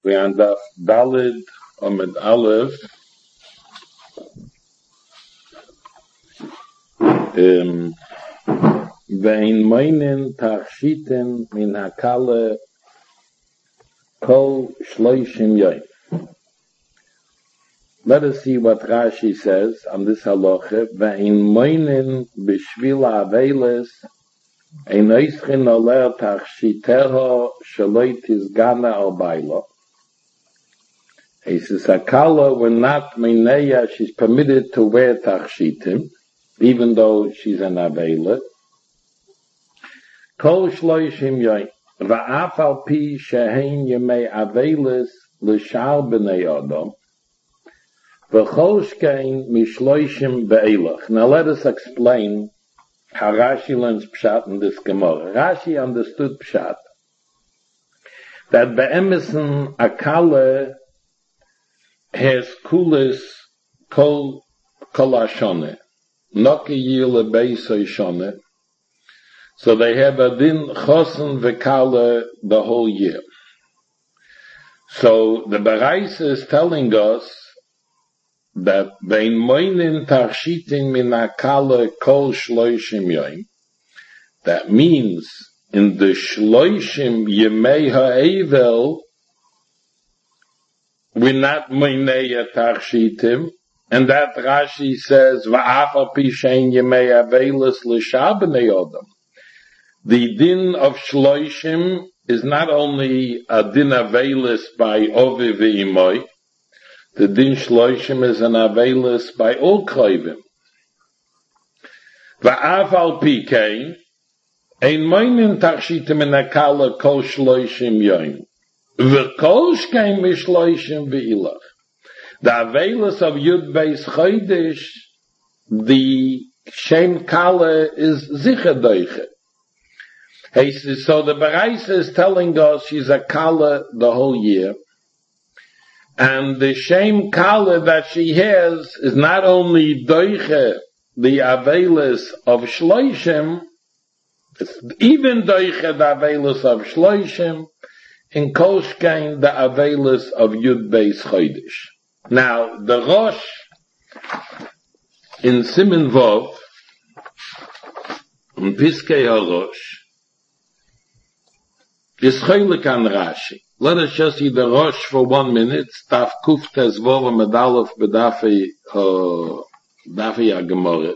and Daf Dalid Amid Aleph. Vein meinen Tachshiten min Hakale Kol Shloishim Yom. Let us see what Rashi says on this halacha. Vein meinen b'shvil aveles ein oischin oler tachshiteho shaloi tizgana al bailo. He says, Hakala, when not Meineya, she's permitted to wear tachshitim, even though she's an avela. Kol shloishim yoim, va'af al pi shehein yemei aveles l'shar b'nei adam, v'chol shkein mishloishim be'elach. Now let us explain how Rashi learns Pshat in this Gemara. Rashi understood Pshat, that be'emesen Hakala has kulis kol ashone, noki yile beiso shone. So they have a din chosen v'kala the whole year. So the Baraisa is telling us that bein moinin tarshitin min hakala kol shloishim yoim. That means in the shloishim yemei ha'evel we're not moineya tarshitim, and that Rashi says va'afa pishein yemei avelis l'shar b'nei adam. The din of shloishim is not only a din avelis by ovi v'imoy. The din shloishim is an avelis by all koivim. Va'af al pikein ein moinin tarshitim in hakala kol shloishim yoim. V'kol shkein mishloishim v'ilach. The avelis of Yud Beis Chodesh, the Shem Kala is zicher doiche. So the Baraisa is telling us she's a Kala the whole year. And the Shem Kala that she has is not only doiche, the avelis of Shloishim, it's even doiche the avelis of Shloishim, in Kolshkein the avelis of Yud Beis Chodesh. Now, the Rosh in Siman Vov, in Piskei HaRosh, is Cholik an Rashi. Let us just see the Rosh for 1 minute. Taf Kuf Tes Vov Medalef B'Dafei HaGemoret.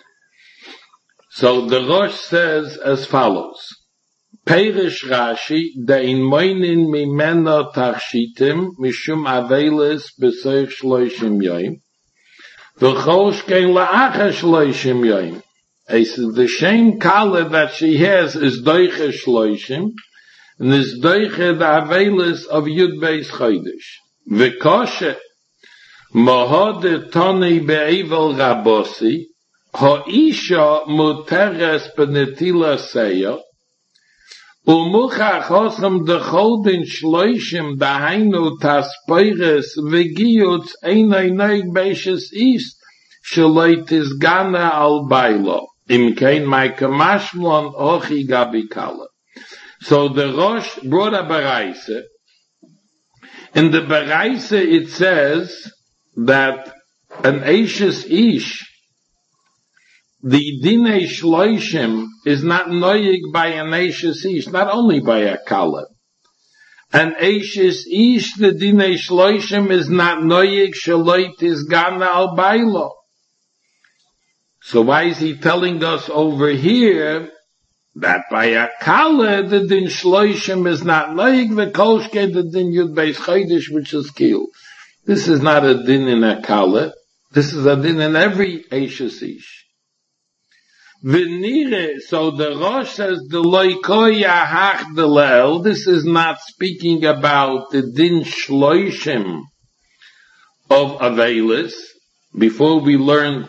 So the Rosh says as follows. Perish Rashi, dein moinin mimena tarshitim, mishum avelis besoich shloishim yoim, v'chol shkein la'acha shloishim yoim. He says, the same kala that she has is doiche shloishim, and is doiche the avelis of Yud Beis Chodesh. V'koshe, mohode toni be'evel rabosi, ha'isha muteres benetila seyo, Umucha chosam de chodin shloishim dahainu taspeires v'giyutz einay neig beishes ist shaloi tizgana al bailo imkein my kamashmlon ochi gabikala. So the Rosh brought a Baraisa. In the Baraisa it says that an Eishes Ish, the Dinei Shloishim is not noyig by an Eishes Ish, not only by a Kala. An Eishes Ish, the Dinei Shloishim is not noyig shaloi tizgana al bailo. So why is he telling us over here that by a Kala the Din Shloishim is not noyig, the Kolshke the Din Yud Beis Chodesh which is killed? This is not a Din in a Kala. This is a Din in every Eishes Ish. V'nire, so the Rosh says, the loikoya hach delel, this is not speaking about the din shloishim of Avelis. Before we learned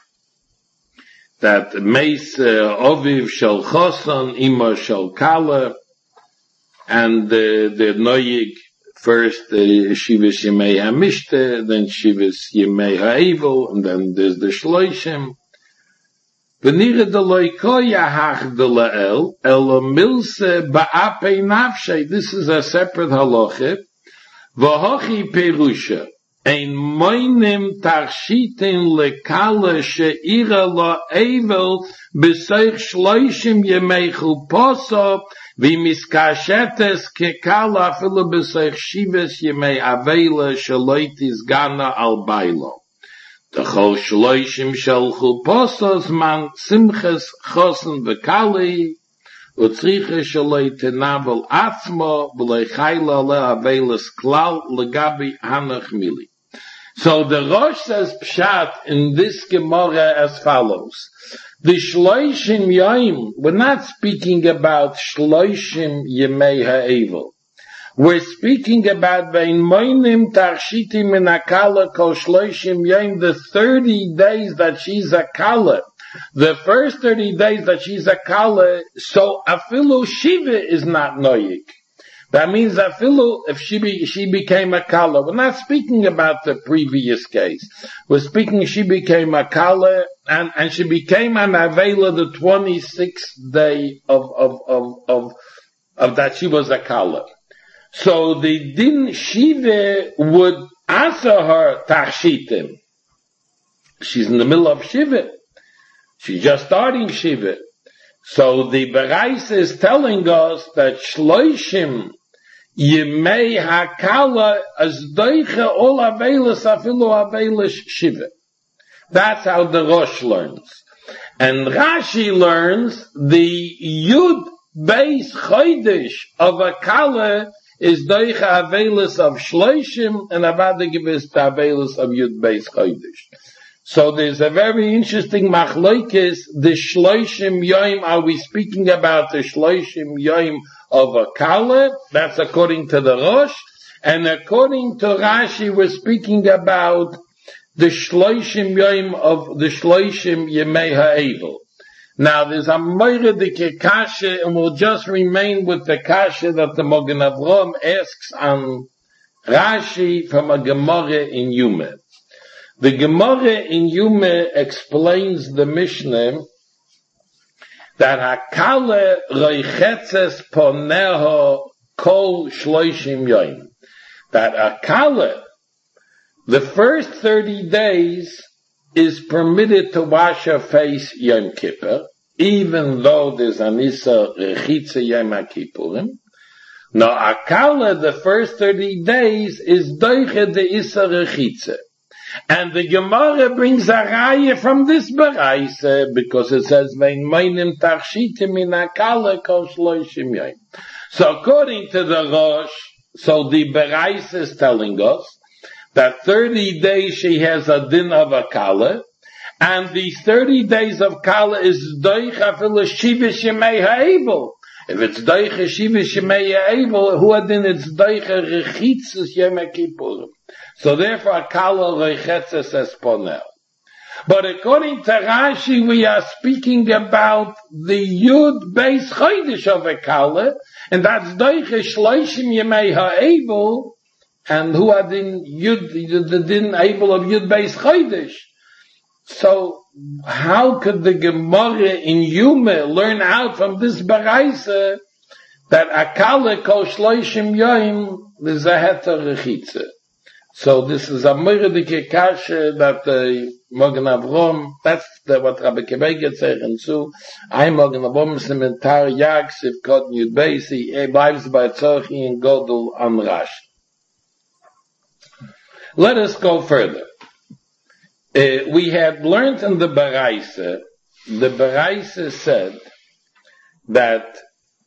that meis oviv shel choson, ima shel kala, and the noyig, first shivas yemei hamishte, then shivas yemei ha'evil, and then there's the shloishim. V'nire de loikoya hach de la'el, elo milse ba'apei nafshe. This is a separate halacha. V'hochi perusha, ein moinem tarshitin lekala she'ira lo evel b'seich shloishim yemei chuposo v'miskashetes kekala afilu b'seich shives yemei avela shaloitis gana al bailo. T'chol shloishim shel chuposos man simches chosen v'kali utzriche shaloi tenavel atzmo v'lei chayla le'aveles klal legabi hanach mili. So the Rosh says pshat in this Gemara as follows. The shloishim yom, we're not speaking about shloishim yemei ha'evel. We're speaking about vein moinim tarshitim min akala kol shloishim yom, the 30 days that she's a kala. The first 30 days that she's a kala, so afilu shiva is not noyik. That means afilu, if she became a kala. We're not speaking about the previous case. We're speaking she became a kala, and she became an avela the 26th day of that she was a kala. So the din shiva would answer her tarshitim. She's in the middle of shiva. She's just starting shiva. So the Berais is telling us that shloishim yemei hakala as doiche ol avelis afilu avelis shiva. That's how the Rosh learns. And Rashi learns the Yud Beis Chodesh of a kala is doiche avelis of shloishim and avada gives the avelis of Yud Beis Chodesh. So there's a very interesting machlokes, the shloishim yom, are we speaking about the shloishim yom of a kala? That's according to the Rosh. And according to Rashi, we're speaking about the shloishim yom of the shloishim yemei ha'evel. Now there's a moiredike kasha, and we'll just remain with the kasha that the Mogen Avraham asks on Rashi from a Gemara in Yuma. The Gemara in Yuma explains the Mishnah that hakale reichetzes poneho kol shloishim yom. That hakale, the first 30 days is permitted to wash her face Yom Kippur, even though there's anisa rechitze Yom HaKippurim. Now hakale, the first 30 days is doiche de isa rechitze. And the Gemara brings a raya from this Berais, because it says, "Vein meinim tarshitim in akala kol shloishim yom." So according to the Rosh, so the Berais is telling us that 30 days she has a din of a kala, and these 30 days of kala is doich afilu shiva shemei ha'evel. If it's doich shiva shemei ha'evel, who adin it's doich rechitzes Yom HaKippurim. So therefore, kala reichetzes esponel. But according to Rashi, we are speaking about the Yud Beis Chodesh of a kala, and that's doiche shloishim yemei ha'evel, and who are the din able of Yud Beis Chodesh. So how could the Gemara in Yuma learn out from this Berais that akala kol shloishim yom is a heter rechitze? So this is a moiredike kasha that the Mogen Avraham, that's what Rabbi Kebege zeichen zu, ein Mogen Avraham is im Entar Yag, Sivkot Yud Beis, he bleibt bei Tzorchi and Godel on Rashi. Let us go further. We had learned in the Berais said that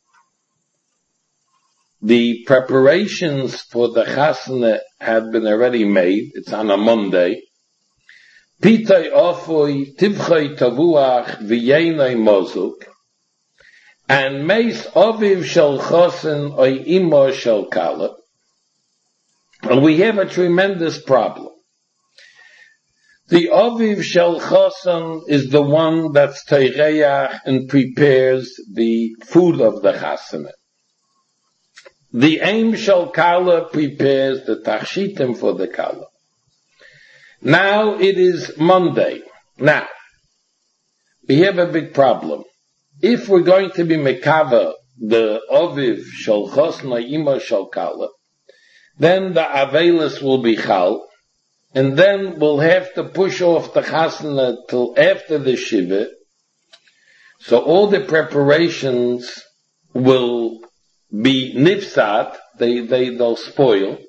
the preparations for the chasna had been already made. It's on a Monday. Pitay ofoi tivchay tavuach v'yenay mozuk, and meis aviv shel chosen oy imo shel kala. And we have a tremendous problem. The aviv shel chosen is the one that's teireach and prepares the food of the chasna. The aim shel kala prepares the tarshitim for the kala. Now it is Monday. Now, we have a big problem. If we're going to be mekava, the aviv shel chosna ima shel kala, then the Avelis will be Chal, and then we'll have to push off the Chasana till after the Shiva. So all the preparations will be nifsat, they'll spoil,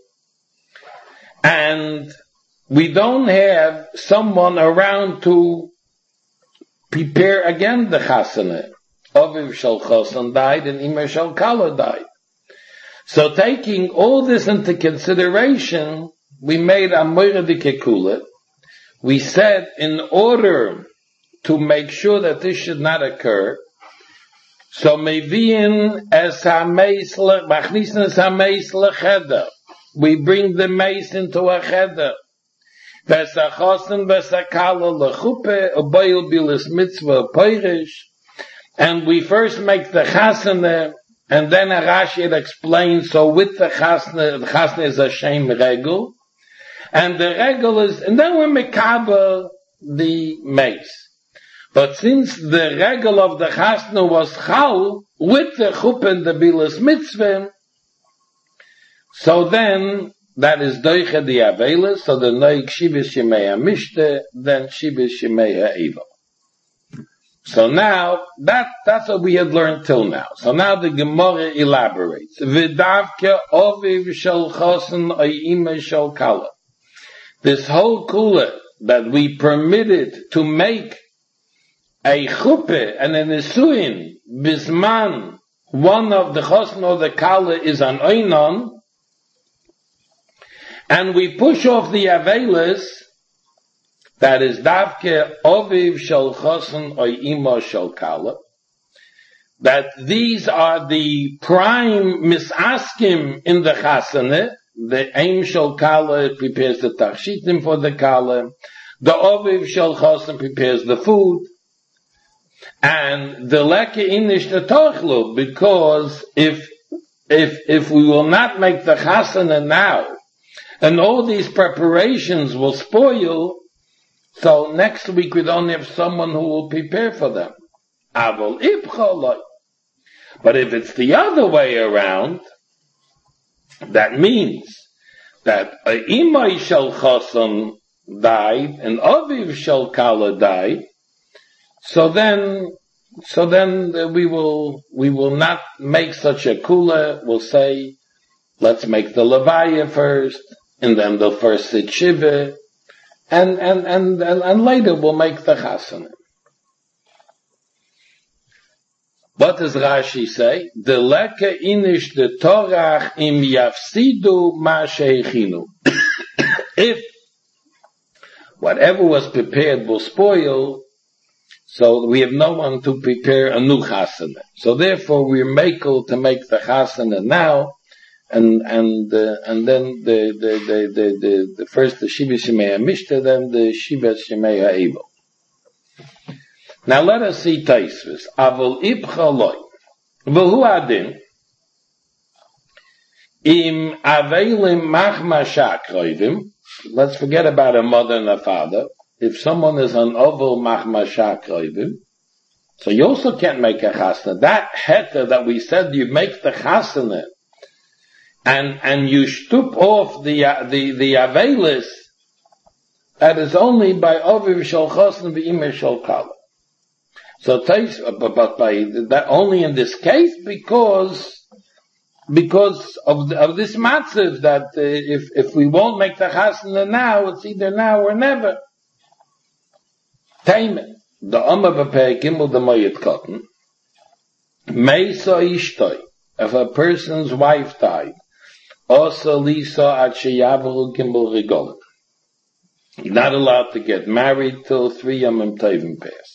and we don't have someone around to prepare again the Chasana. Aviv Shal Chosan died and Imah Shal Kala died. So taking all this into consideration, we made a Moira de Kekula. We said in order to make sure that this should not occur, so Mevi'in es ha-meis machnisin es ha-meis lecheder. We bring the mace into a cheder. V'esachosen v'esakala lechupe ubayil bilis mitzvah poirish. And we first make the chasana, and then Rashi explains, so with the chasana is a shem regel, and the regel is, and then we mekabel the mace. But since the regel of the chasna was chal, with the chuppah and the bilas mitzvah, so then, that is doiche the avela, so the noig shibis shemei ha-mishte, then shibis shemei ha-evo. So now, that's what we had learned till now. So now the Gemara elaborates. V'davke oviv shel chosen o'ima shel kala. This whole kula that we permitted to make a chuppah and a nesuin bisman, one of the chosen or the kala is an oinon, and we push off the avelis, that is davke oviv shel chosen or imo shel kala, that these are the prime misaskim in the chasana. The aim shel kala prepares the tachshitim for the kala, the oviv shel chosen prepares the food, and the leke inish the tochlu, because if we will not make the chasana now, and all these preparations will spoil, so next week we don't have someone who will prepare for them. Avol ibcholoi. But if it's the other way around, that means that imay shel choson died and aviv shel kala died. So then we will not make such a kula. We'll say, let's make the levaya first, and then they'll first sit shiva, and later we'll make the chasana. What does Rashi say? The leke inish the torach im yafsidu ma sheichinu. If whatever was prepared will spoil, so we have no one to prepare a new chasana. So therefore we're makel to make the chasana now, and then the first the Shiva Shemei HaMishta, then the Shiva Shemei HaEvo. Now let us see Taisvis. Avol ibchaloi. V'hu adin. Im avelim machma shakroivim. Let's forget about a mother and a father. If someone is an oval machma shakroivim, so you also can't make a chasana. That heter that we said you make the chasana, and you stoop off the avelis, that is only by oviv shel chosen v'imah shel kala. So, but by that only in this case, because of this matziv, that if we won't make the chasana now, it's either now or never. Taimen, the Omer b'perek Gimel the Moyed Cotton, Meisa Ishtoi, if a person's wife died, also Lisa at Sheyavru Gimel Rigolim. He's not allowed to get married till 3 Yomim Tovim pass.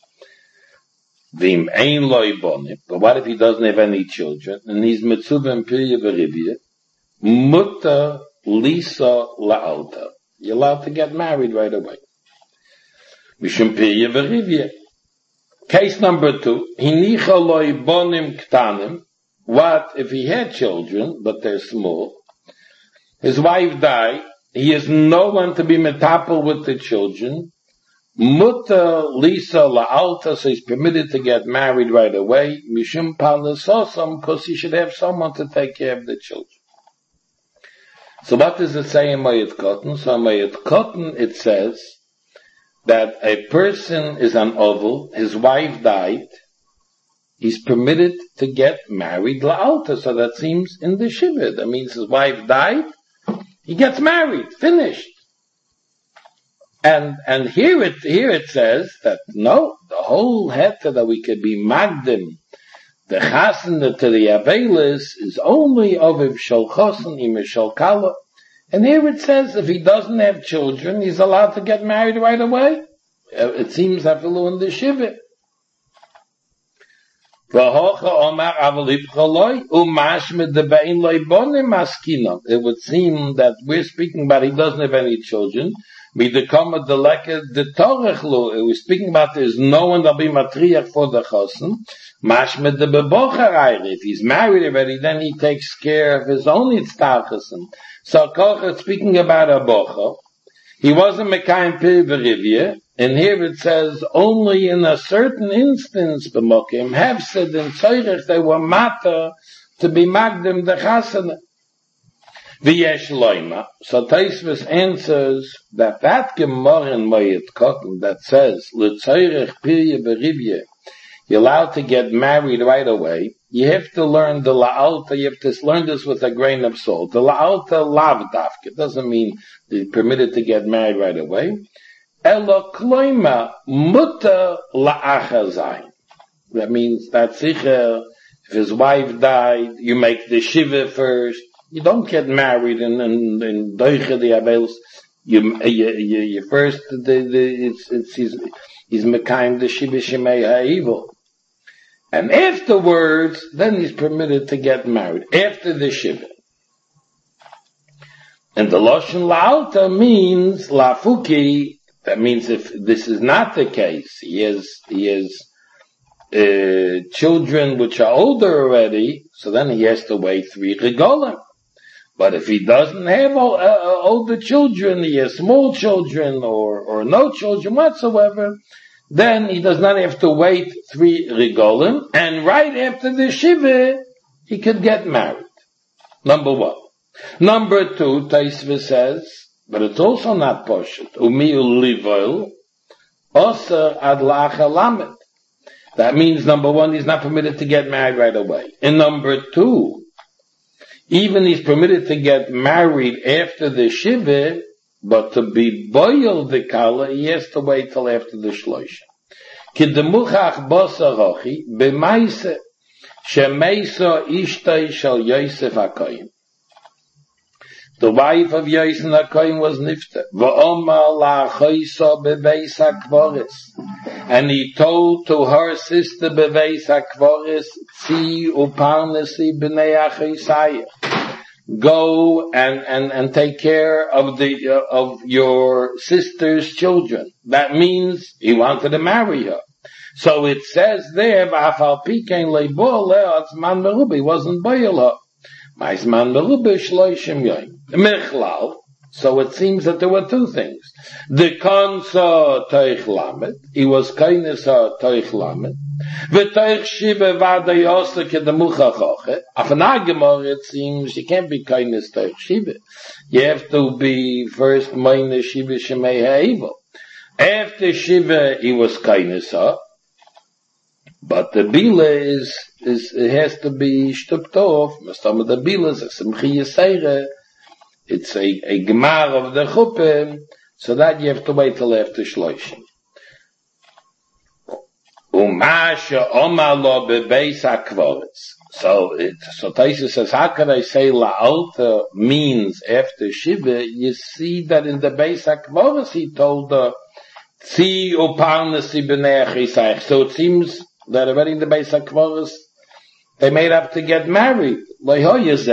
Vim ein loy bonim. But what if he doesn't have any children and he's mitzuvah pirya v'rivya? Mutter lisa la'alta. You're allowed to get married right away. Mishum pirya v'rivya. Case number 2. Hinicha loy bonim ktanim. What if he had children but they're small? His wife died. He has no one to be metapel with the children. Mutter Lisa la'alta, so he's permitted to get married right away. Mishum palasosam, because he should have someone to take care of the children. So what does it say in Mayat Cotton? So in Mayat Cotton it says that a person is an oval, his wife died, he's permitted to get married la'alta. So that seems in the Shiva. That means his wife died, he gets married, finished. And here it says that no, the whole heta that we could be magdim, the chasana to the avelis is only oviv shel chosen im shel kala. And here it says if he doesn't have children, he's allowed to get married right away. It seems afilu in the shiva. It would seem that we're speaking about he doesn't have any children. We're speaking about there's no one that'll be matriach for the chosen. If he's married already, then he takes care of his own itztachasim. So Kocha speaking about a bocha, he wasn't mekayim pir v'rivya, and here it says only in a certain instance b'mokim hefsed and tzorech they were mata to be magdim the chasana. V'yesh loima. So Taisvus answers that Gemara in Mayat Cotton that says l'tzorech pirya v'rivya, you're allowed to get married right away. You have to learn the la'alta, you have to learn this with a grain of salt. The la'alta lavdafk, it doesn't mean you're permitted to get married right away. Elo kloima muta la'achazayin. That means that sicher, if his wife died, you make the shiva first. You don't get married in doiche the avels. You first, he's mekayim the shiva shemei ha'evil. And afterwards, then he's permitted to get married, after the shiva. And the Lashon La'alta means, Lafuki, that means if this is not the case, he has children which are older already, so then he has to wait 3 regolim. But if he doesn't have older children, he has small children or no children whatsoever, then he does not have to wait 3 regolim, and right after the shiva, he could get married. Number 1. Number 2, Taisva says, but it's also not poshut. Umiul livoil, oser ad la'achalamet. That means number 1, he's not permitted to get married right away. And number 2, even he's permitted to get married after the shiva, but to be boil the kala, he has to wait till after the shloisha. Kidemuchach bosa rochi, b'maise, shemeisa ishtay shal Yosef HaKohen. The wife of Yosef HaKohen was nifta. V'omar la'achoisa bebeis HaKvoris. And he told to her sister bebeis HaKvoris, Tzi uparnesi b'nei achoisayach. Go and take care of of your sister's children. That means he wanted to marry her. So it says there, he wasn't boil her. So it seems that there were 2 things. The konsa toich lamet, he was kainesa toich lamet. V'toich shiva vada yosa kedemucha choche. Afanagimor, it seems, you can't be kaines toich shiva. You have to be first meine shiva shemei ha'evil. After shiva, he was kainesa. But the bila it has to be shtupt off. Some of the bilas, a simchi yisayre, it's a gemar of the chuppah, so that you have to wait till after shloishim. Umasha omalo bebeis hakvoritz. So Taisa says, how can I say la'alta means after shiva? You see that in the beis hakvoritz he told her, Tzi uparnesi b'nei achisayach. So it seems that already in the beis hakvoritz they made up to get married. That was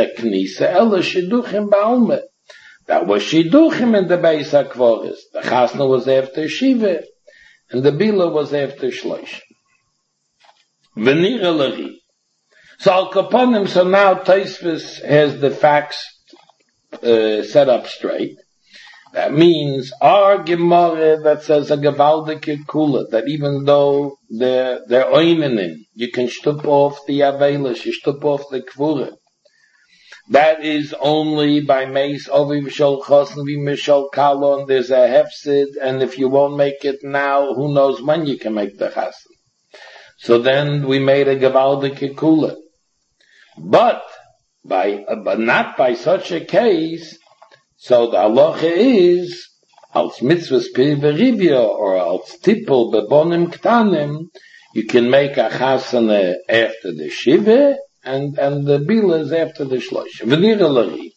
shidduchim in the beis hakvoritz. The chasna was after shiva, and the bila was after shlosh. V'nira l'ri. So al kaponim, so now Taisvus has the facts set up straight. That means our Gemara that says a gewaldike kula, that even though they're oimenim, you can shtup off the avelis, you shtup off the kvura. That is only by Meis Ovi V'Shol Chosn V'Mishol Kalon. There's a hefsid, and if you won't make it now, who knows when you can make the chassan. So then we made a Gevaldik Kula. But not by such a case, so the halacha is, als mitzvahs periverivia, or als tippel bebonim ktanim, you can make a chasana after the shiva, and the bila is after the shlosh. V'niralari.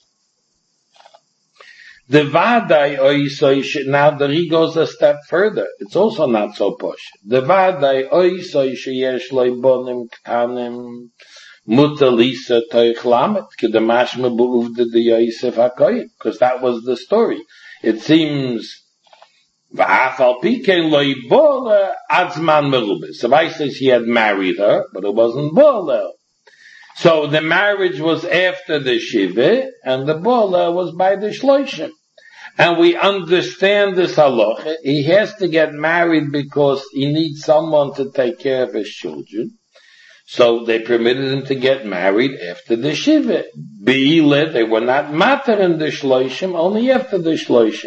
The vadai oisoish, now the Ri goes a step further. It's also not so posh. The vadai oisoish yesh loy bonim ktanim, mutalisa toich lamet, kedamashma bu'uvda de Yosef HaKoyin, because that was the story. It seems, v'afal pikein loy bola adzman merubis. Somebody says he had married her, but it wasn't bola. So the marriage was after the shiva, and the bola was by the shloshim. And we understand this halacha. He has to get married because he needs someone to take care of his children. So they permitted him to get married after the shiva. Be'ile, they were not matter in the shloshim, only after the shloshim.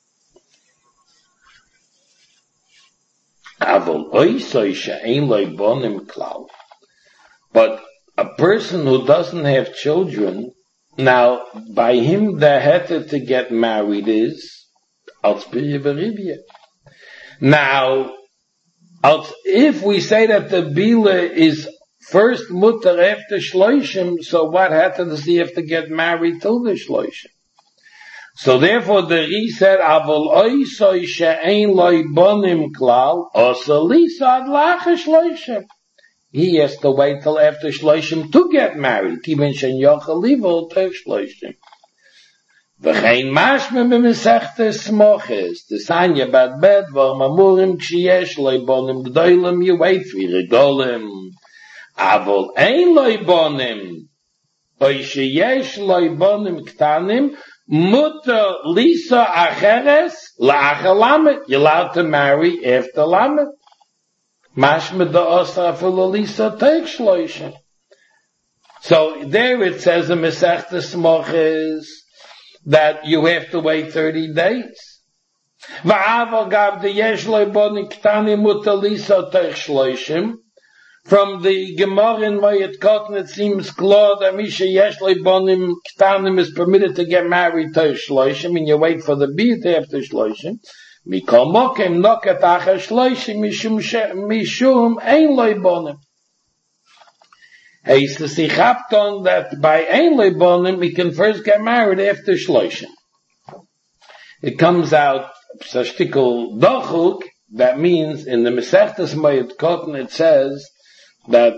But a person who doesn't have children, now, by him the heter to get married is als beribia. Now, if we say that the bila is first mutter after shloishim, so what heter does he have to get married till the shloishim? So therefore the Ri said, Avol oisoi she'ein loy bonim klal, osa lisa ad lacha shloishim. He has to wait till after shloishim to get married. Kiven shen yochel livo tev shloishim. V'chein mashme b'mesechtes smoches. The sanya bad bed vor mamurim kshiyesh loy bonim gdoilem you wait for regolim. Avol ein loy bonim. Oy sheyesh loy bonim ktanim mutter lisa acheres la'acha lamet. You're allowed to marry after lamet. Mashmed the Osra Lisa take shloishim. So there it says in Mesechtes Moches that you have to wait 30 days. Va'aval gav the yesh loy boni ktani muta Lisa take shloishim. From the Gemara in Moed Katan it seems clear that Misha yesh loy bonim ktanim is permitted to get married to shloishim, and you wait for the beat after shloishim. Mikol mokem nokat acher shloishim mishum ein loy bonim. He says he chapped on that by ein loy bonim we can first get married after shloishim. It comes out sashtikol dochuk. That means in the Mesechtes Moed Katan it says that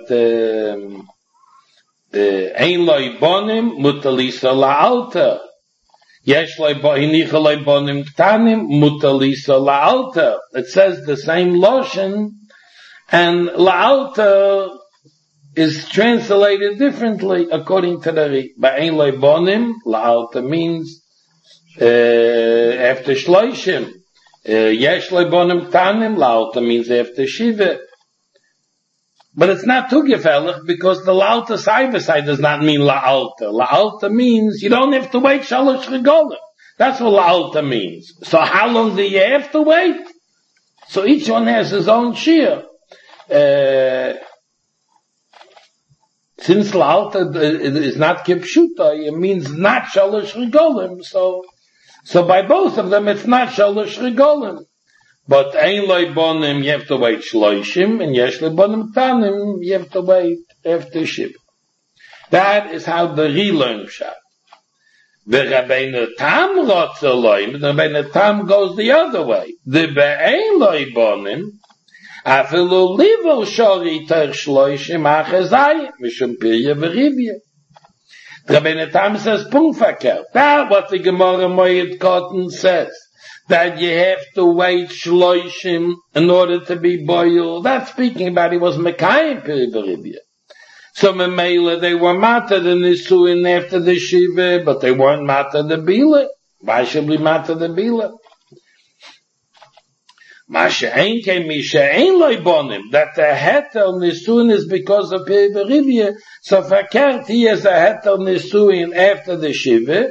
ein loy bonim mutalisa la'alta. Yesh loy bonim ktanim mutalisa la'alta. It says the same lotion, and la'alta is translated differently according to the Ri. But ein loy bonim la'alta means after shloishim. Yesh loy bonim ktanim la'alta means after shiva. But it's not too gefährlich because the la'alta side does not mean la'alta. La'alta means you don't have to wait shalosh regolim. That's what la'alta means. So how long do you have to wait? So each one has his own shir. Since la'alta is not kipshuta, it means not shalosh regolim. So by both of them it's not shalosh regolim. But ein loy bonim, you have to wait shloishim, and yesh loy bonim tanim, you have to wait after shiva. That is how the Ri learned Pshat. The Rabbeinu Tam rotze loyim, the Rabbeinu Tam goes the other way. The be'ein loy bonim, afilu livo shori ter shloishim achazai, mishum pirya v'rivya. The Rabbeinu Tam says, punkt verkehrt. That's what the Gemara Moed Katan says. That you have to wait shloishim in order to be boiled. That's speaking about he was mekayim periberibia. So memela they were matter the nisuin after the shiva, but they weren't matter the bila. Why should we matter the bila? That the heter nisuin is because of Berivia, so verkehrt he has a heter nisuin after the shiva,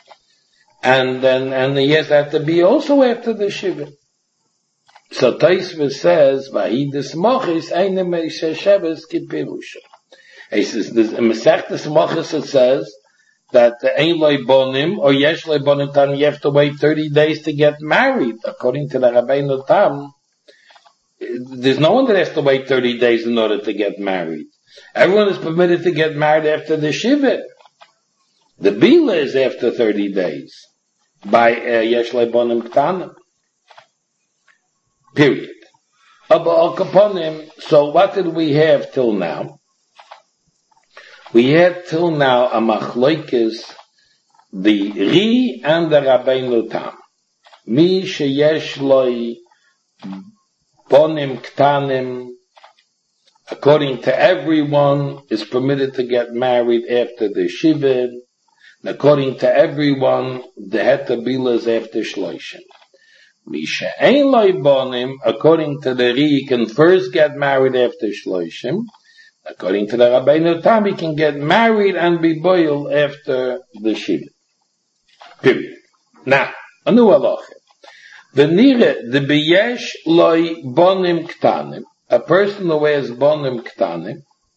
and he has to be also after the shiva. So Taisva says, Vahidus Mochis eine Meishe Sheves Kipirusha. He says, in Masechtas Mochis it says, that the Ein Loi Bonim, or Yesh Loi Bonim Tam, you have to wait 30 days to get married. According to the Rabbeinu Tam, there's no one that has to wait 30 days in order to get married. Everyone is permitted to get married after the Shiva. The Bila is after 30 days. By Yesh Loi Bonim Ktanim. Period. So what did we have till now? We had till now a machlokes, the Ri and the Rabbeinu Tam. Mi sheyesh loi bonim ktanim, according to everyone, is permitted to get married after the Shiva, and according to everyone, the Heter Bila is after Shloshim. Misha ein loi bonim, according to the Ri, he can first get married after Shloshim. According to the Rabbeinu Tam, he can get married and be boiled after the Shiva. Period. Now, a new halacha. The beyesh loi bonim ktanim, a person who has bonim ktanim,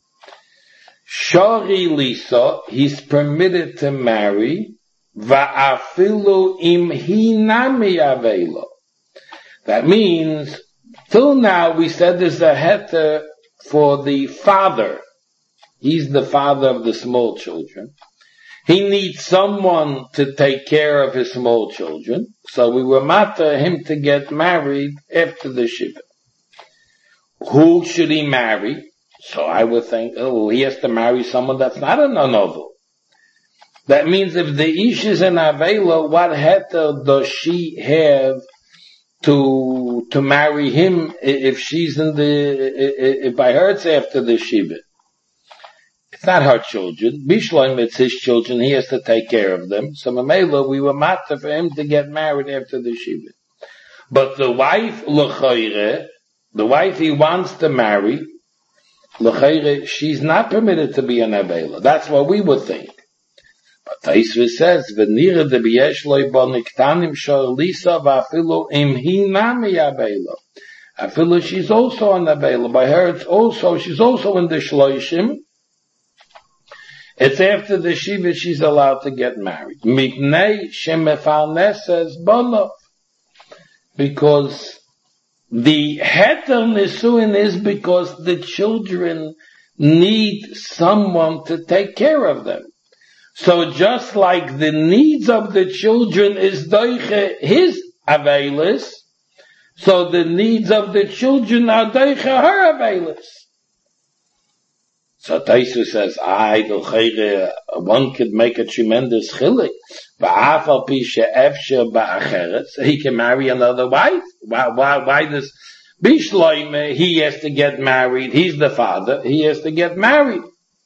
shari lisa, he's permitted to marry, va'afilu im hinami avelo. That means, till now we said there's a heter for the father. He's the father of the small children. He needs someone to take care of his small children. So we were matter him to get married after the Shiva. Who should he marry? So I would think, he has to marry someone that's not a novel. That means if the ish is an avela, what heter does she have to marry him if she's if by her it's after the Shiva? It's not her children. Bishloim, it's his children. He has to take care of them. So Mamela, we were matter for him to get married after the Shiva. But the wife, l'chayre, the wife he wants to marry, l'chayre, she's not permitted to be an avela. That's what we would think. But Taisva says, "V'nira de b'yesh loy boniktanim shor lisa v'afilu im hinami avela." Afilu, she's also an avela. By her, it's also she's also in the shloishim. It's after the Shiva she's allowed to get married. Mipnei shemefarneses bonov, because the heter nisuin is because the children need someone to take care of them. So just like the needs of the children is doiche his avelis, so the needs of the children are doiche her avelis. So Taisu says, one could make a tremendous chilik. So he can marry another wife. Why does Bishloime, he has to get married, he's the father, he has to get married.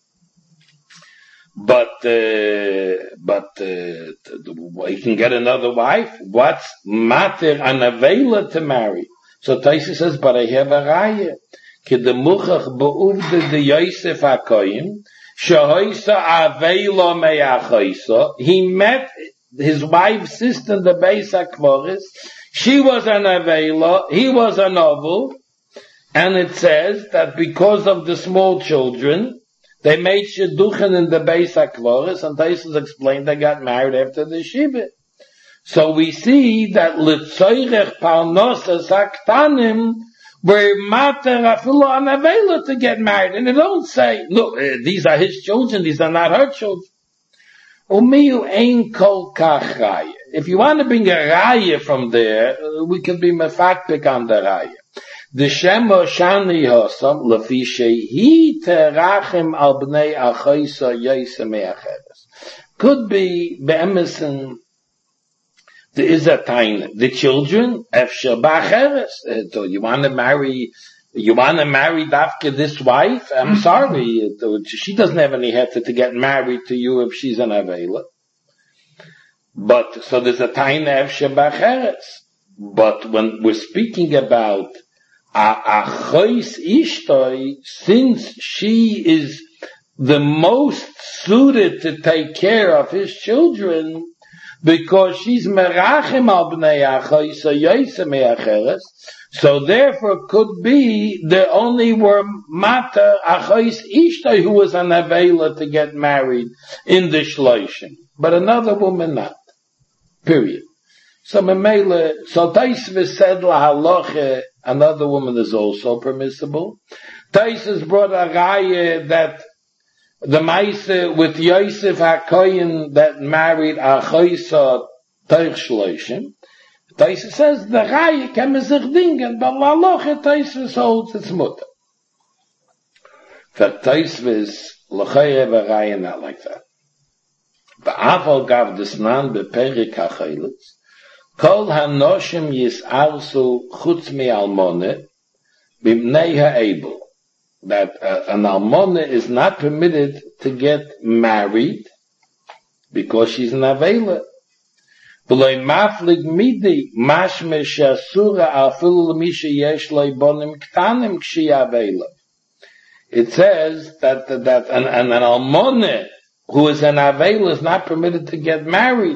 But he can get another wife. What's matter an avela to marry? So Taisa says, but I have a raya. Kedemuchach beuvde de Yosef HaKoyim, shehoisa avela me'achoisa. He met his wife's sister in the Beis HaKvoris. She was an avela, he was a novel, and it says that because of the small children, they made shidduchen in the Beis HaKvoris, and Taisus explained they got married after the Shiva. So we see that l'tzoyrech parnosas haktanim were matter afilu an avela to get married, and they don't say, look, these are his children, these are not her children. Umiyu ein kol kach raya. If you want to bring a raya from there, we can be mefakpik on the raya. The Shema Shani Hosam Lefi Shehi Terachim Al Bnei Achoisa Yosem Me'acheres. Could be be'emesin. There is a time the children Efsher Ba'acheres. So you want to marry Dafke this wife? I'm sorry, she doesn't have any heter to get married to you if she's an avela. But so there's a time Efsher Ba'acheres. But when we're speaking about Achos Ishtoi, since she is the most suited to take care of his children, because she's merachim al bnei Achos Yoyse me'acheres, so therefore could be the only were Mata Achos Ishtoi who was an avela to get married in the Shloshim, but another woman not. Period. So Taisvis said lahaloche, another woman is also permissible. Taisvis brought a raya that the Maise with Yosef HaKoyin that married Achoisa Teich Shloshim. Taisvis says the raya can be sich dingen, but lahaloche Taisvis holds its mutter. For Taisvis l'chayre v'raya not like that. Ba'aval gav desnan beperik ha'chayletz. Kol hanoshim yis'arsu chutz mi'almone b'mnei ha'ebel. That an almone is not permitted to get married because she's an avela. V'loi maflig midi mashme she'asura afilu l'misha yesh lo bonim ktanim k'shi avela. It says that an almone who is an avela is not permitted to get married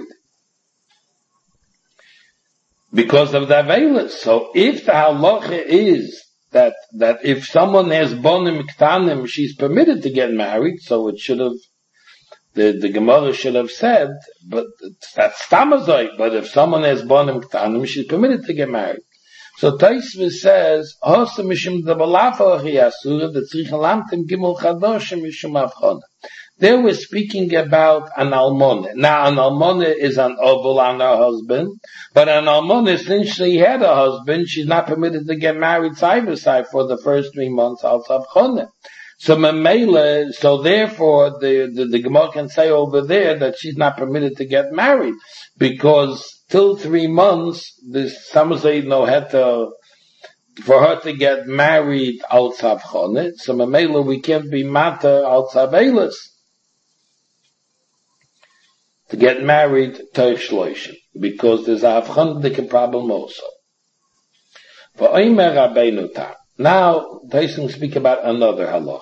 because of the avelis. So if the halacha is that if someone has bonim ktanim, she's permitted to get married, so it should have, the Gemara should have said, but that's stamazoi, but if someone has bonim ktanim, she's permitted to get married. So Taisvis says, Hosa mishum the balafa chiyasura, the tzrichen lamtim gimel chadoshim mishum avchona. There we're speaking about an almone. Now an almone is an oval on her husband, but an almone, since she had a husband, she's not permitted to get married side by side for the first 3 months of Avchona. So Mamela, so therefore the Gemara can say over there that she's not permitted to get married, because till 3 months, some say no had to, for her to get married outside Avchona. So Mamela, we can't be mata outside Avelis to get married Teich Shloshim, because there's a Avchondik problem also. For Omer Rabbeinu Tam. Now, Taisus speak about another halach.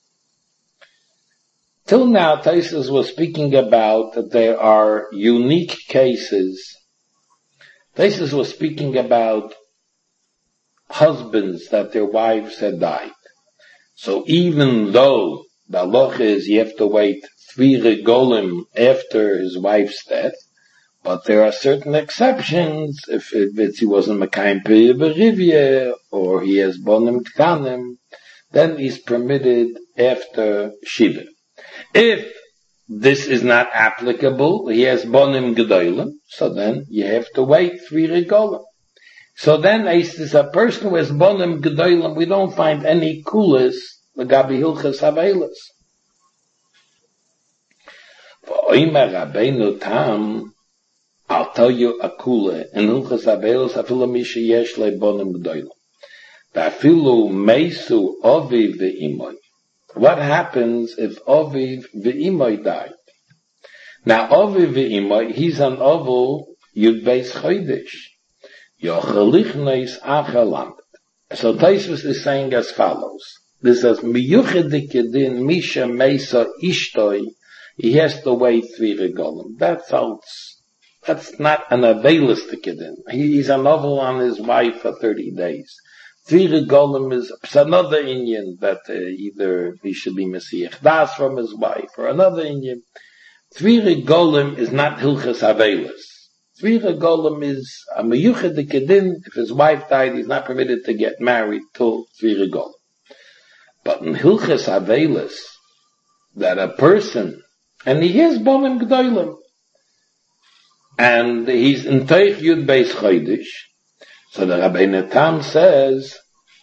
Till now, Taisus was speaking about that there are unique cases. Taisus was speaking about husbands that their wives had died. So even though the halacha is you have to wait 3 regolim after his wife's death, but there are certain exceptions. If he wasn't Mekayim Piriya Berivya, or he has Bonim Ktanim, then he's permitted after Shiva. If this is not applicable, he has Bonim Gedolim, so then you have to wait 3 regolim. So then, as a person who has Bonim Gedolim, we don't find any kulas, Gabi Hilchas Avelis. For Omer Rabbeinu Tam, I'll tell you a kula, in Hilchas Avelis, afilu misha yesh le bonim g'dolim. Afilu meisu oviv ve'imoy. What happens if oviv ve'imoy died? Now oviv ve'imoy, he's an oval yud beis chodesh. Yochelich neis achalam. So Taisus is saying as follows. This says, miyuchedik yedin misha meisa ishtoi. He has to wait 3 regolim. That's not an availistic yedin. He's a novel on his wife for 30 days. 3 regolim is another Indian that either he should be Mesiach Das from his wife or another Indian. 3 regolim is not Hilchas Avelis. 3 regolim is a meyuchedik yedin. If his wife died, he's not permitted to get married till 3 regolim. But in Hilchas Avelis, that a person, and he is Bonim G'dolim, and he's in Teich Yud Beis Chodesh, so the Rabbeinu Tam says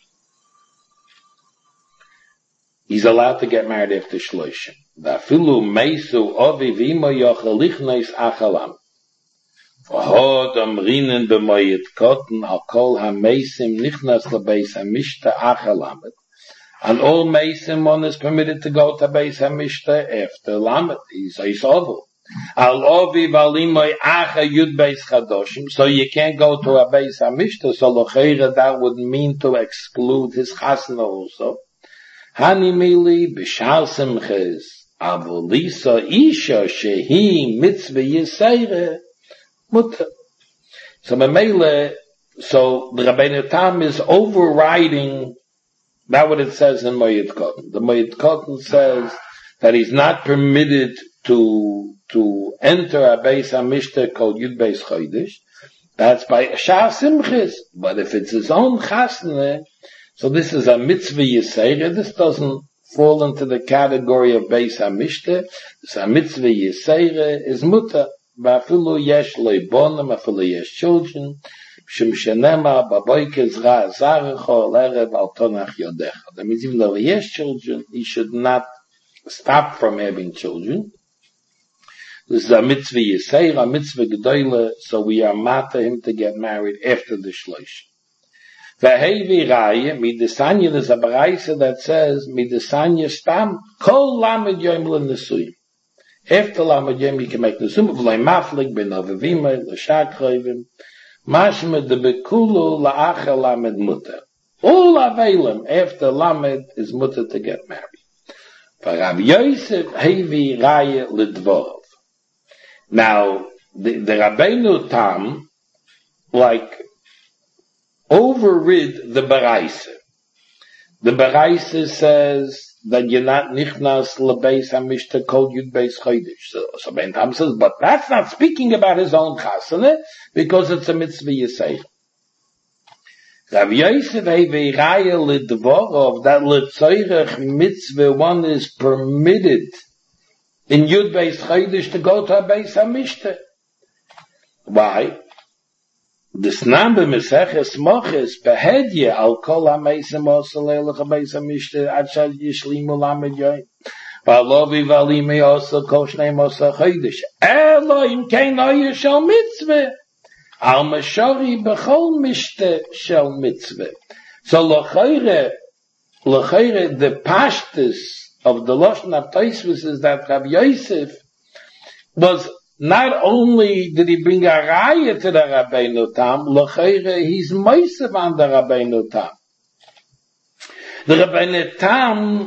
he's allowed to get married after Shloshim. V'afilu meisu ovi v'imo yochelich neis achalam. V'hod amrinen b'moyet koten al kol ha-meisim nichnas lebeis ha-mishta achalamet. And all Meisim, one is permitted to go to Beis HaMishta after Lamed. He's oval. Al ovi valimoi acha yud beis chadoshim. So you can't go to a beis hamishta. So locheira that would mean to exclude his chasna also. Hani mili b'shal simches avolisa isha shehi mitzvah yiseire mutter. So memele, so the Rabbeinu Tam is overriding that what it says in Moed Katan. The Moed Katan says that he's not permitted to enter a Beis HaMishta called Yud Beis Chodesh. That's by Shah Simchis. But if it's his own chasna, so this is a mitzvah yiseire. This doesn't fall into the category of Beis HaMishta. This a mitzvah yiseire is mutter. V'afilu yesh leibonim, afilu yesh children. Shum shenema baboikez ra zarecho lerev al tonach yodecha. That means even though he has children, he should not stop from having children. This is a mitzvah yiseir, a mitzvah gedoyle, so we are mata him to get married after the shlosh. V'hevi raya, midesanya, there's a baraisa that says, midesanya stam, kol lamed yom l'nesuyim. After lamed yom, you can make nesuyim, v'loi maflik, ben avavimai, l'shakroivim, mashmed de bekulu la'acha lamed mutter. All availem after lamed is mutter to get married. For Rabbi Yosef hevi raya l'dvorov. Now, the Rabbeinu Tam, overrid the Baraisa. The Baraisa says that you're not nichnas lebeis hamishta kol yud beis chodesh. So Ben Tam says, but that's not speaking about his own chasana, because it's a mitzvah yiseir. Rabbi Yosef hevi raya l'dvorov, that l'tzoirech mitzvah one is permitted in Yud Beis Chodesh to go to a Beis HaMishta. Why? The Snam b'Meseches Moches behedye al kol ha'meisem osa leilach ha'Beis HaMishta ad shad yishlimu lamed yoyim. V'alovi v'alimei osa kol shnei osa chodesh. Elo im kein oye shel mitzvah. Al meshori b'chol mishta shel mitzvah. So l'choire, the pashtus of the Lashon of Tosfos is that Rabbi Yosef was not only did he bring a raya to the Rabbeinu Tam, l'cheire he's moisev on the Rabbeinu Tam. The Rabbeinu Tam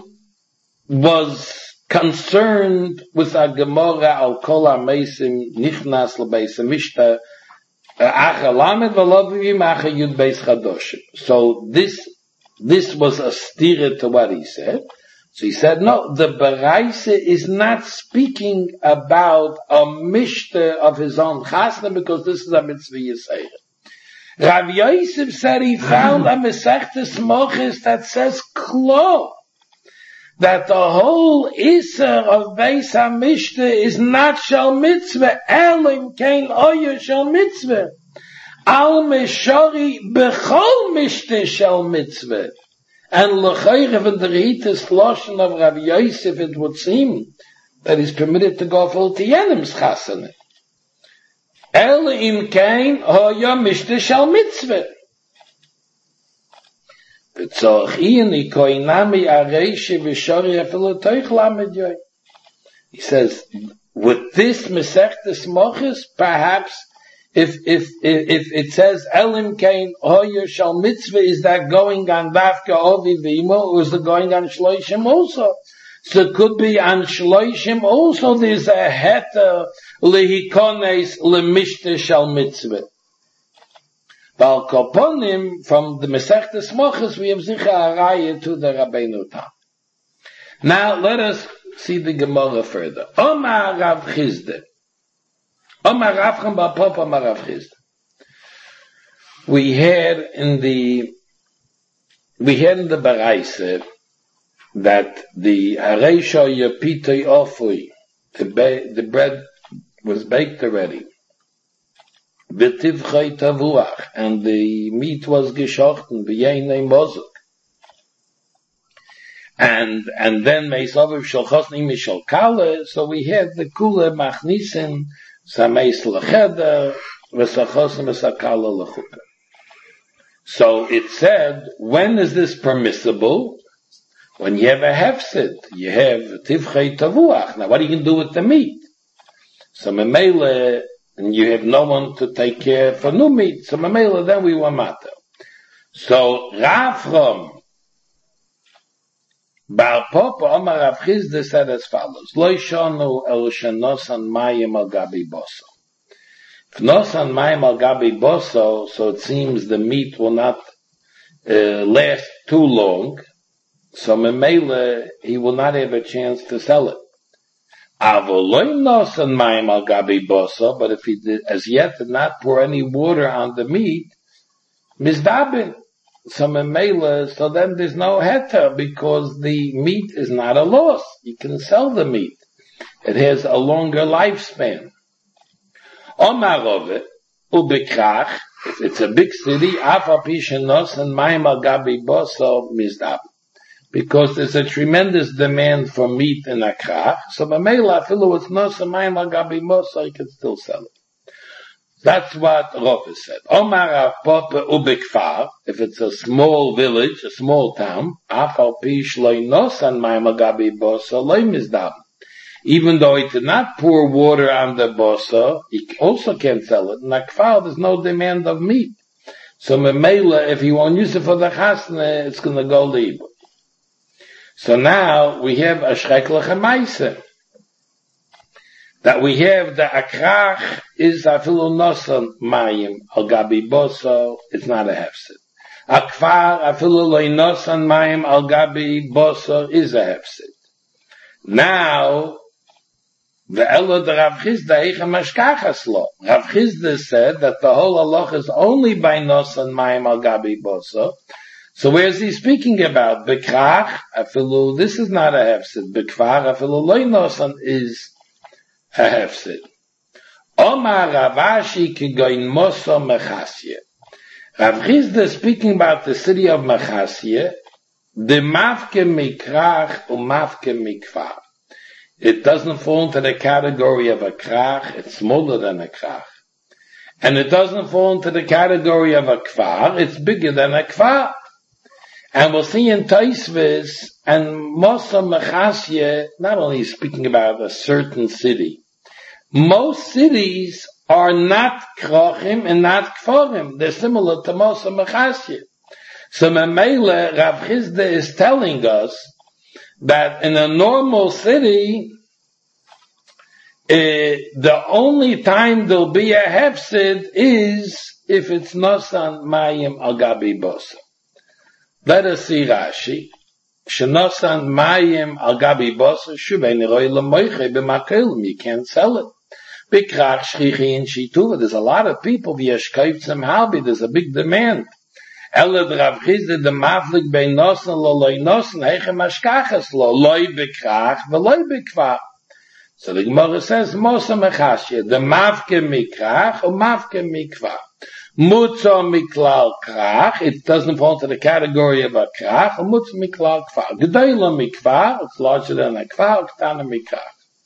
was concerned with a Gemara al kol ha'meisim nichnas l'beis hamishta acha lamed v'lovim acha yud beis chadoshim. So this was a stira to what he said. So he said, no, the Baraisa is not speaking about a mishta of his own chasna, because this is a mitzvah yiseir. Rav Yosef said he found a Mesechtes Moches that says klo, that the whole Isser of Beis HaMishta is not shel mitzvah, elim kein oyer shel mitzvah, al meshori bechol mishta shel mitzvah. And l'chayre from the Ritas Lashon of Rabbi Yosef, it would seem that he's permitted to go full to Yenim's chasana. El im kein hoya mishta shel mitzvah. V'tzoch iyani koinami areishi v'shori afilu toich lamed yoy. He says, with this Mesechtes Moches, perhaps if it says Elim Kain Hoyer Shal Mitzvah, is that going on Dafka Ovi Vimo, or is it going on Shloishim also? So it could be on Shloishim also. There's a Heta Lehikones Lemishte Shal Mitzvah. Bal Koponim, from the Mesechtes Moches, we have Zicha Araya to the Rabbeinu Tam. Now let us see the Gemara further. Omar Rav Chizde. Omar Rafcham Bapop Omar Rav Chizde. We had in the Baraisa that the Hareisha Yapitoi Ofui, the bread was baked already. V'tivchai tavuach, and the meat was geshochten, v'yeinei mozuk. And then Meisaviv Shalchosni Mishal Kale, so we had the Kule Machnisin, Sameis Lacheder, V'sachosim V'sakala L'chuppah. So it said, when is this permissible? When you have a hefsid, you have Tivchei Tavuach. Now what are you going to do with the meat? So memele, and you have no one to take care for new meat. So memele, then we were matter. So Rafram, Bar Papa Omar Rav Chizda said as follows: Lo shonu el shenosan mayim al gabi boso. If nosan mayim al gabi boso, so it seems the meat will not last too long. So memele, he will not have a chance to sell it. Avoloy nosan mayim al gabi boso, but if he as yet did not pour any water on the meat, mizdabin. So memele, so then there's no heta because the meat is not a loss. You can sell the meat. It has a longer lifespan. Omarove, ubekrach, if it's a big city, afapishenos and mayim al gabi boso mizdab. Because there's a tremendous demand for meat in a krach, so memele, afilu it's nos and mayim al gabi boso, you can still sell it. That's what Rofus said. Omar Rav Papa ubekfar, if it's a small village, a small town, afal pish loy nosan mayim al gabi boso loy mizdab. Even though he did not pour water on the boso, he also can't sell it. In akfar, there's no demand of meat. So memele, if he won't use it for the chasna, it's going to go leibur. So now we have a shrek l'chamaisa. That we have the akrach is afilu nosan mayim al gabi boso, it's not a hefsid. Akfar afilu loy nosan mayim al gabi boso is a hefsid. Now, the Elo de Rav Chizda eicha mashkachas lo. Rav Chizda said that the whole halach is only by nosan mayim al gabi boso. So where is he speaking about? Bekrach afilu, this is not a hefsid. Bekfar afilu loy nosan is a hefsid. Omar Ravashi kigoin moso mechasye. Rav Chizda speaking about the city of Mechasye, the mafke mikrach u mafke mikfar. It doesn't fall into the category of a krach, it's smaller than a krach. And it doesn't fall into the category of a kfar, it's bigger than a kfar. And we'll see in Taisvis and Mosa Mechasye, not only speaking about a certain city, most cities are not krochim and not kforim. They're similar to Mosa Mechasye. So Memele, Rav Chizda is telling us that in a normal city, the only time there'll be a hefsid is if it's nosan mayim al gabi bosa. Let us see Rashi. Shenosan mayim al gabi bosa shuvei niroi lemoiche b'makelim. You can't sell it. Bikrach shchichi in shituva. There's a lot of people v'yeshkayvtzim halbi. There's a big demand. Elad Rav Chizda the maflik bei nosan lo loy nosan heiche mashkachas lo loy bikrach v'loy bikvar. So the Gemara says Mosa Mechasye the mafke mikrach or mafke mikvar. Mutzo miklal krach, it doesn't fall into the category of a krach, or mutzo miklal kvar. Gedayla mikvar, it's larger than a kvar, ktana mikrach.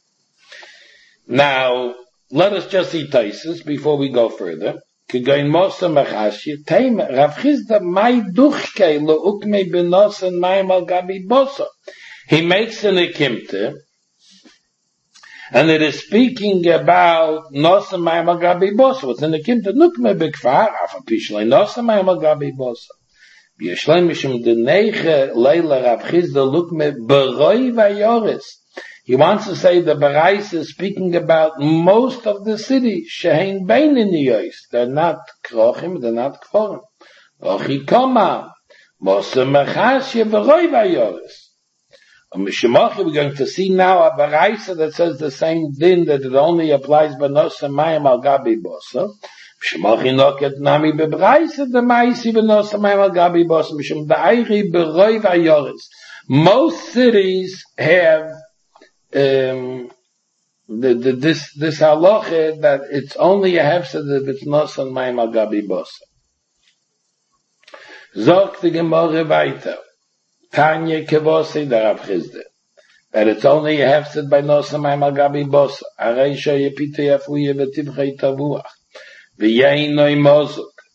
Now, let us just see Taisus before we go further. Kigoin Mosa Mechasye, Teim, Rav Chizda, mai duchke, lo ukme benosan mayim al gabi boso. He makes an ekimte, and it is speaking about Nosa Mayim al Gabi Bosa. What's in the Kimta? Nukme Bekfar, Afa Pishlei, Nosa Mayim al Gabi Bosa. B'yeshlei Mishum Deneiche, Leila Rav Chizda, Lukme Beroi Vayoris. He wants to say the Berais is speaking about most of the cities, Shehein Bein in the Yois. They're not Krochim, they're not Kforim. Ochi Koma, Mosa Mechasye, Beroi Vayoris. We're going to see now a baraisa that says the same din that it only applies by nosa mayim al gabi bosa. Mishmachi noket nami bebaraisa the maisi b'nosa mayim al gabi bosa. Mishum da'ayri b'roi v'ayoris. Most cities have this halacha that it's only a hefsed if it's nosa mayim al gabi bosa. Zok the Gemara weiter. Tanya Kevose the Rav Chizda. That it's only a hefsed by Nosa Mayim al Gabi Bosa. Areisha yepite yafuye v'tivchei tavuach. V'yein noi mozuk.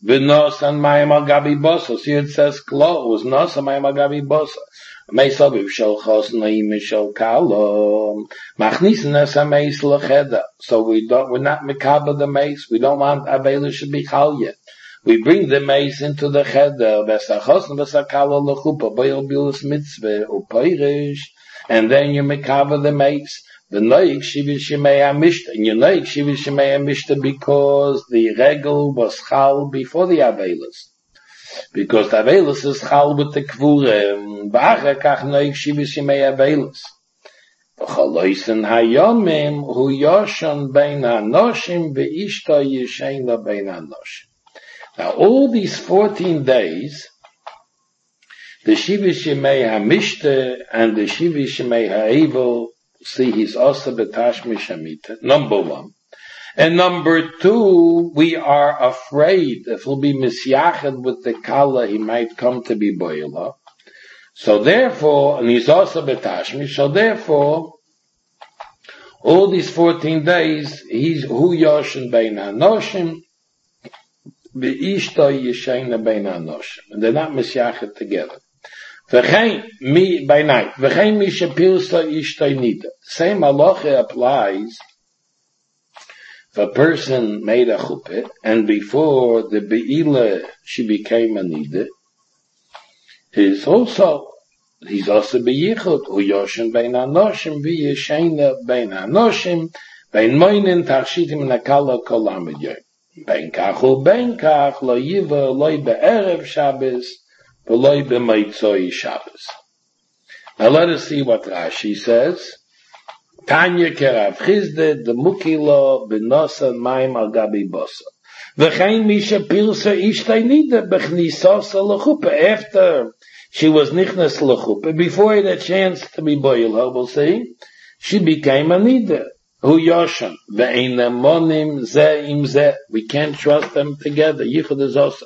V'nosan mayim al gabi bosa. See, it says clothes. Nosan mayim al gabi bosa. Meisaviv shel chosen naim shel kalo. Machnisin es a meis lecheda. So we're not mekabel the mace. We don't want Avela should be chal yet. We bring the mace into the cheder. V'esa chosen v'esa kalo lechupa. Boyel bilus mitzvah u'poirish. And then you mekabel the mace. The noik shivi shemei hamishta. And you noik shivi shemei hamishta because the regel was chal before the Avelis. Because the Avelis is chal with the kvure. V'acher kach noik shivi shemei Avelis. V'chaloisen hayomim hu yoshon bein hanoshim v'ishto yishena bein hanoshim. Now all these 14 days, the shivi shemei hamishta and the shivi shemei ha'evel, see, he's also betashmish hamita, number one. And number two, we are afraid if he'll be misyached with the kala, he might come to be boila. So therefore, and he's also betashmish, so therefore, all these 14 days, he's hu yoshin bein hanoshim, v'ishto yishena bein hanoshim. And they're not misyached together. V'chein mi by night. V'chein mi shepilsa ishtay nida. Same halacha applies if a person made a chuppah and before the beila she became a nida. He's also beyichud uyoshin bein hanoshim v'yeshena bein hanoshim bein moinin tachshitim nakala kolam yoyim bein kach lo yiva loy be'erev Shabbos. Now let us see what Rashi says. Tanya kerav chizde de mukilo benosan maim al gabi bosa. V'chein misha pilsa ishtay nida b'chnisasa l'chuppah. After she was nichnas l'chuppah, before it had a chance to be boil, we'll see, she became a nida. Hu yoshan ve'ein monim ze im ze. We can't trust them together. Yichud is also.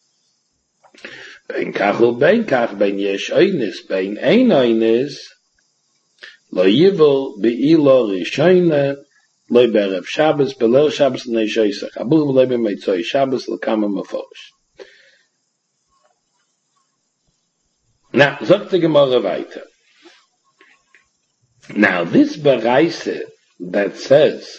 Ben kach ben kach ben yesh oynis ben ein oynis lo yivel beilo rishayne lo berev Shabbos belel Shabbos neishaysach abu lo be mitzvah Shabbos l'kama maforish. Now, sagt the Gemara weiter. Now, this bereise that says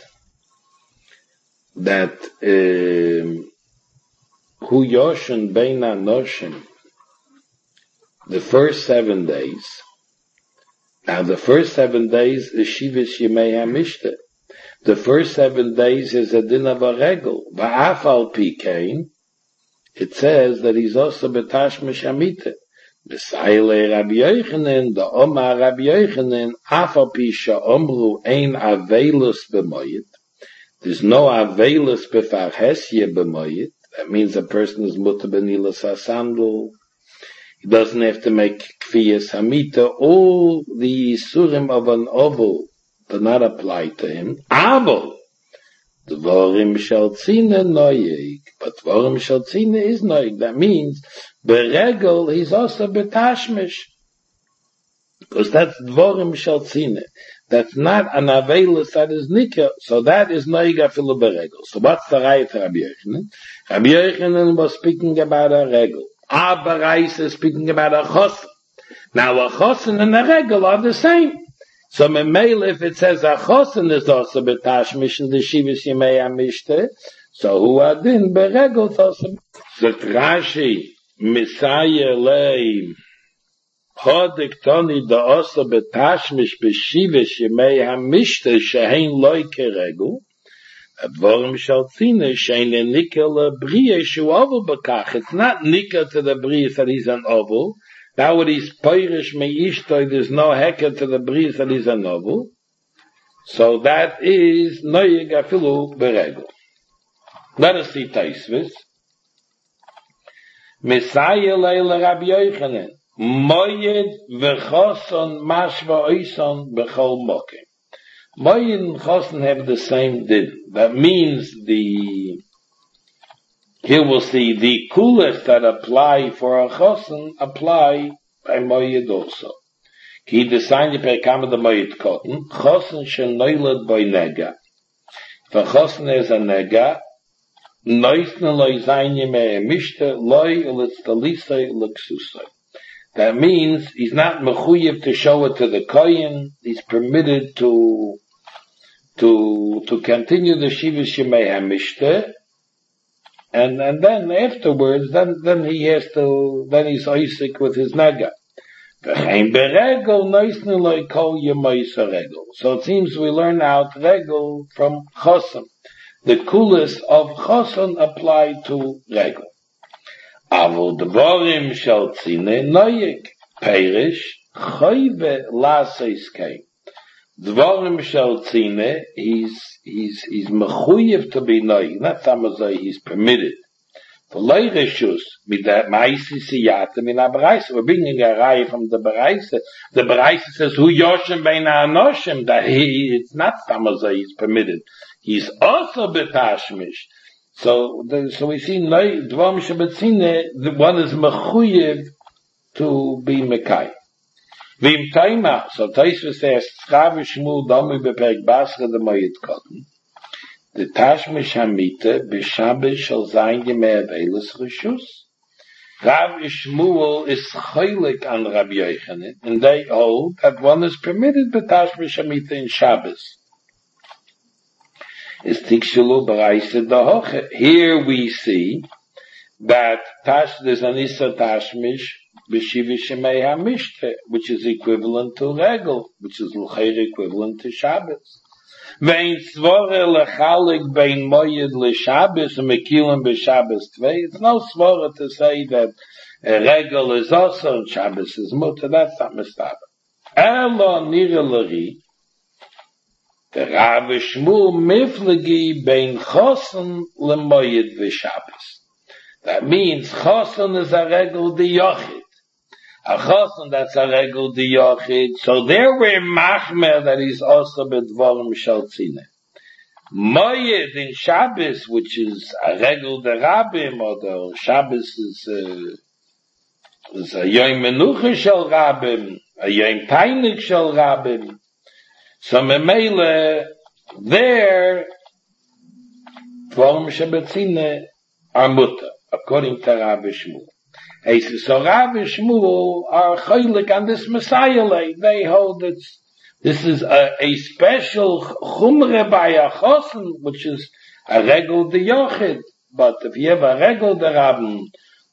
that hu yoshen bein hanoshim, the first 7 days. Now the first 7 days is Shivis Yemei HaMishta. The first 7 days is a din of a regel. Va'afal pikein, it says that he's also betashmish hamita. B'sayle Rabbi Yochanan, the Omar Rabbi Yochanan, afal pi sha'omru ein avelus b'moyed. There's no avelus b'farhesye b'moyed. That means a person is mutter b'nilas hasandal. He doesn't have to make kfiyas hamita. All the surim of an oval do not apply to him. Aval, dvorim shaltzina noyeg, but dvorim shaltzina is noyeg. That means beregel he's also betashmish, because that's dvorim shaltzina. That's not an avelus, that is nikah. So that is noyeg afilu beregel. So what's the right of Rabbi Yochanan? Rabbi Yochanan was speaking about a regel. Our Reis is speaking about a chosen. Now a chosen and a regel are the same. So memel, if it says a chosen is also betashmish in the Shivis Yemei HaMishta, so hu adin beregel also. Zot Rashi, Messiah lei, hodik toni da also betashmish b'Shivis Yemei HaMishta shehein loy keregel. Advorim shaltzina sheine nikel bria shu oval bekach. It's not nikel to the bria that he's an oval. Now when he's peirish meishtoy, there's no heker to the bria that he's an oval. So that is noyeg afilu beregel. Let us see Taisvis. Messiah leila Rabbi Yochanan moyed v'choson mashva oison b'chol mokim. Moed and chosen have the same din. That means here we'll see the kulas that apply for a chosen apply by moed also. Ki design per kama the moed cotton, chosen shel noilad by nega. If a chosen is a nega, Neusne loy zayne me mishte loy uletztalisay leksusay. That means he's not mechuyev to show it to the kohen. He's permitted to continue the shiva shemei hamishte, and then afterwards, then he has to, then he's Isaac with his naga. So it seems we learn out regel from chosim. The kulis of chosim apply to regel. Avol dvorim shel tzine noyek perish choyve laseis kein. Dvorim shel tzine, he's mechuyev to be noyek. Not samazay, he's permitted. For leireshus mit der meisi siyate min a bereise. We're bringing a raya from the bereise. The bereise says hu yoshem bein anoshim, that it's not samazay, he's permitted. He's also betashmish. So we see dvorim shebetzine, the one is mechuyev to be mekai. Vim taima, so Taisva says, Chav Shmuel domi beperek basra de moyed kotten. The tashmish hamite b'shabes shall zayin yemei avelis reshus. Rav Shmuel is choylek on Rabbi Yochanan, and they hold that one is permitted b'tashmish hamite in Shabbos. Is tikshulu b'raisa dahoche. Here we see that there's an issa tashmish b'shiva shemei hamishte, which is equivalent to regel, which is l'cheir equivalent to Shabbos. Vein svore lechalik bein moyed l'Shabbos and mekilim b'Shabbos tvei. It's no svore to say that regel is also and Shabbos is mutter. That's not mistaber. Elo nira l'ri. The Rav Shmuel miflegi bein chosen l'moyed v'Shabbos. That means chosen is a regel di yochid. A chosen, that's a regel di yochid. So there we're machmer that is also bedvorim shel tzine. Moyed in Shabbos, which is a regel de rabbim, or the Shabbos is a yom menucha shel rabbim, a yom tainik shel rabbim. So memele there dvorim shebetzine are mutter, according to Rav Shmuel. So Rav Shmuel are choylek on this Messiah. They hold that this is a special chumre by a chosen, which is a regel de yochid. But if you have a regel de rabbin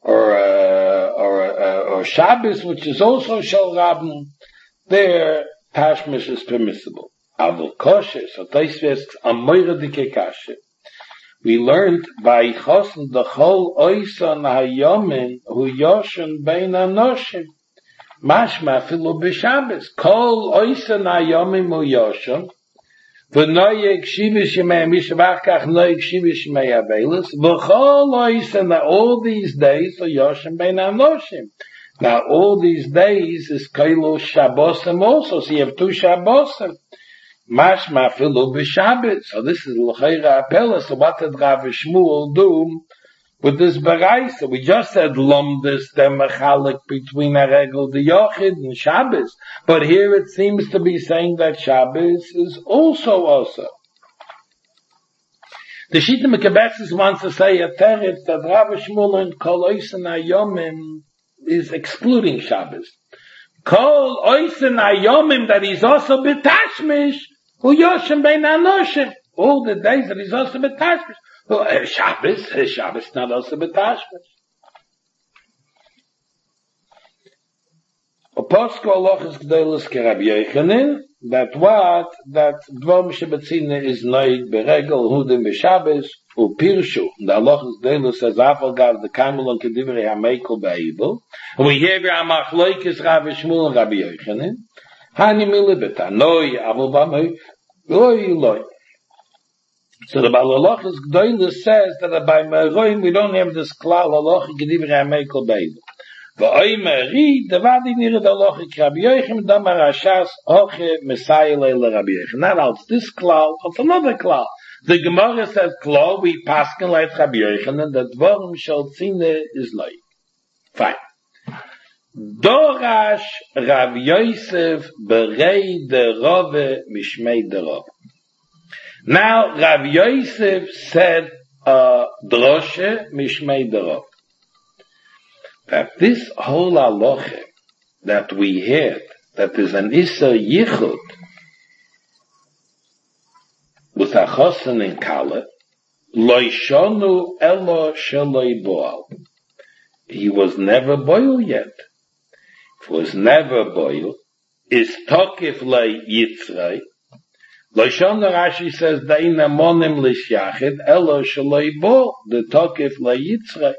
or Shabbos, which is also shel rabbin, there tashmish is permissible. Avol kosher, so Taisves amoyre dike kasher. We learned by chosen the whole oisan hayomin hu yoshen bein anoshim. Mashma filu b'Shabbos. Kol oisan hayomin hu yoshen. V'noyeg shivish yemei mishvachkach noyeg shivish yemei avelis. V'chol oisan, all these days hu yoshen bein anoshim. Now all these days is kailu Shabbosim also. So you have two Shabbosim. Mashma filu b'Shabbos. So this is l'chayra apela. So what did Rav Shmuel do with this baraisa? We just said lomdus demachalik between a regel the yochid and Shabbos, but here it seems to be saying that Shabbos is also. The Shita Mekabetzis wants to say a teretz that Rav Shmuel and Kol Oisen Hayomim is excluding Shabbos. Kol Oisen Hayomim that is also betashmish. Who Yoshem bein anoshim? All the days that he's also betashmish. Shabbos not also betashmish. Oposko alochis g'deilis k'Rabbi Yochanan, that dvom shebetzine is noig beregel hudim b'Shabbos upirshu. The alochis g'deilis says afal gav the kamel on kedivrei hamekel ba'ibel. And we hear Amachloikis Rav Shmuel and Rabbi Yochanan. Hani milibeta noy avol b'amay loy. So the Balalochis G'deilis says that by Meroim we don't have this klal halachi kedivrei hamekel ba'ibel. V'oimeri devadi nira d'alochi Rabbi Yochanan damar Rashas hoche Messiah leila Rabbi Yochanan. Not else this klal, it's another klal. The Gemara says klal we paskin like Rabbi Yochanan that dvorim shel tzine is loy. Fine. Dorash Rav Yosef berei de Rove mishmei de Rove. Now Rav Yosef said a droshe mishmei derov. That this whole halacha that we had, that is an Issa Yichud, with a chosen in Kale, loishonu elo sheloi boal. He was never boiled yet. If was never boiled, is tokif le yitzrei. Loishonu Rashi says, Daina monim lishyachid, elo sheloi boal, the tokif le yitzrei.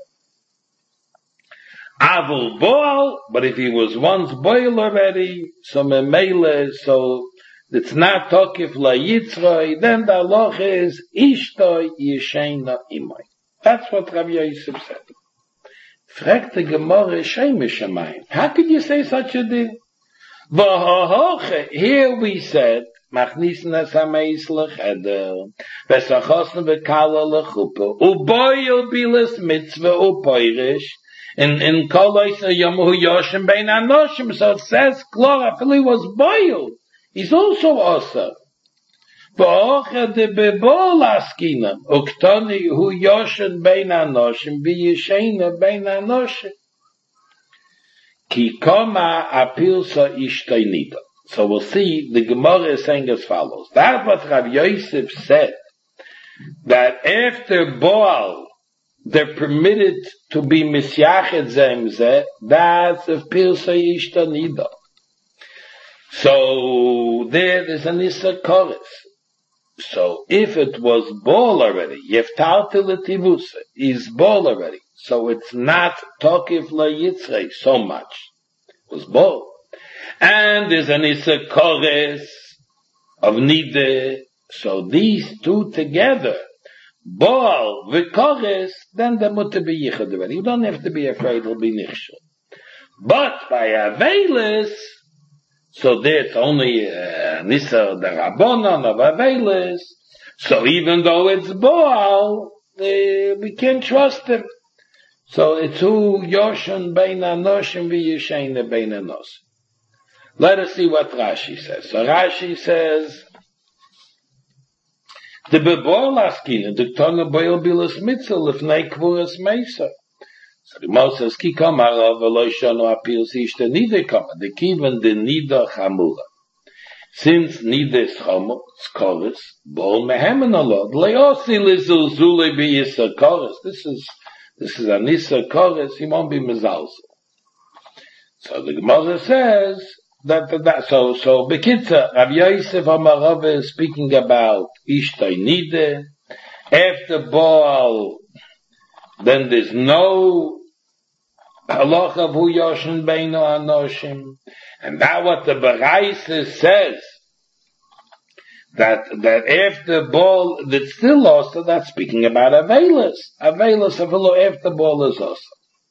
Avul boal, but if he was once boiled already, so memele, so it's not tokif la yitzroi, then the halacha is ishtoi yesheina imoi. That's what Rabbi Yosef said. Fragt the Gemara Shemesh Shamayim. How could you say such a thing? Here we said, machnissen es hameis lecheder, vesachosn v'kala lechuppah, uboyel bilis mitzvah upoirish, in kolos yamuhu yoshim bein anoshim, so it says, Klora, he was boiled. He's also also. V'ocha de bebol askina, uktoni hu yoshin bein anoshim, v'yeshena bein anoshim. Ki koma apilsa ishtainida. So we'll see, the Gemara is saying as follows. That's what Rav Yosef said, that after Boal, they're permitted to be misyachet zemzeh, that's if pilsa ishtainida. So there is an Issa Koris. So if it was Boal already, Yeftalti L'Tivusa, is Boal already. So it's not Tokif La Yitzrei so much. It was Boal. And there's an Issa Koris of Nide. So these two together, Boal v'Koris, then the mutter be Yichud already. You don't have to be afraid it'll be Nichshel. But by Avelis, so there's only Nisa the Rabbanon of Avelis. So even though it's Boal, we can't trust him. So it's who Yoshin bein Anoshim v'Yeshena bein Anoshim. Let us see what Rashi says. So Rashi says, the bebol askina, the tongue of boil bilas mitzvah, if nei kvuras meisa. So the Moshe says, ki kamar of Eloishanu appeals ishta nida kamar, the kiven the nida chamula. Since nida is chamo, skoris, bol mehemen alod, leosi lizulzule be yisa koris. This is an isa koris, he won't be mezalzel. So the Gemara says, so Bekitza, Rav Yosef Amarav is speaking about Ishtay Nide. After Boal, then there's no halacha Hu Yoshin Beino Anoshim. And now what the Baraisa says, that after Boal, that's still also, that's speaking about Avelis. Avelis after Boal is also.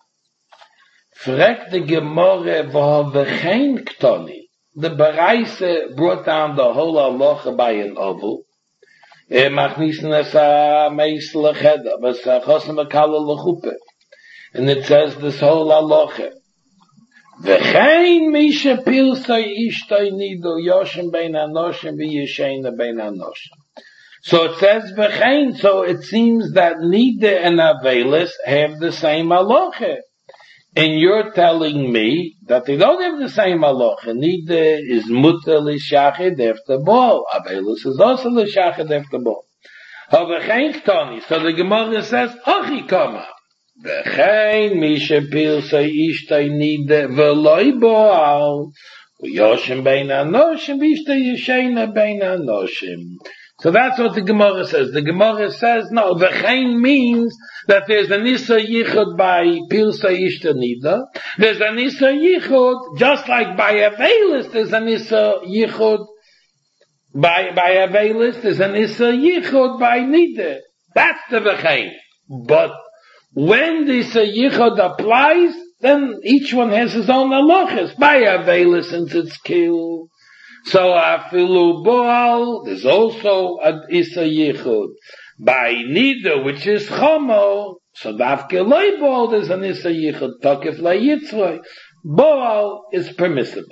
Fragt the Gemara v'chein ktoni. The Baraisa brought down the whole halacha by an oval. Machnissen es hameis lecheder, v'sachosem v'kala lechuppah. And it says this whole halacha. V'chein misha pilsai ishtay nido yoshim bein anoshim v'yeshena bein anoshim. So it says v'chein, so it seems that Nida and Avelis have the same halacha. And you're telling me that they don't have the same halacha. Nida is mutter l'shachid after Boal. Avelis is also l'shachid after Boal. V'chein ktoni. So the Gemara says, Achi kama. V'chein misha pilsai ishtay nida v'loi Boal. V'yoshim bein anoshim v'ishtay yeshena bein anoshim. So that's what the Gemara says. The Gemara says, no, v'chein means that there's an Issa Yichud by Pilsa Ishta Nida. There's an Issa Yichud, just like by Avelis, there's an Issa Yichud by Avelis, there's an Issa Yichud by Nida. That's the v'chein. But when the Issa Yichud applies, then each one has his own halachas. By Avelis, since it's killed. So afilu Boal, there's also an Issa Yichud. By Nida, which is Chomo, so dafke loy Boal, there's an Issa Yichud. Tokef la Yitzroi. Boal is permissible.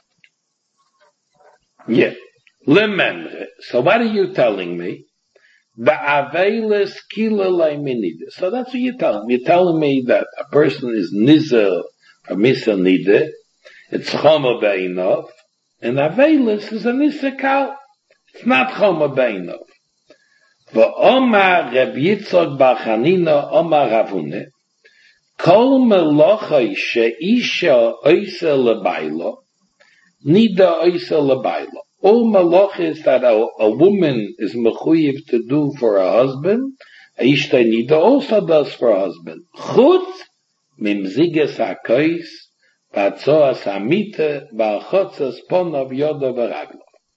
Yeah. Lememre. So what are you telling me? Ba'avelis kilalei minide. So that's what you're telling me. You're telling me that a person is nizer from misa nide, it's choma be'inov, and avelis is a nisekal. It's not choma be'inov. V'omar Reb Yitzchak bar Chanina, omar Ravune, kol melochai she'isha oisa lebaylo, nida oisa lebaylo. All malachis that a woman is mechuyev to do for her husband, Ishta nida also does for her husband. Chutz mimziges hakois, ba'atzoas hamite, ba'achotzas ponav yoda v'raglo.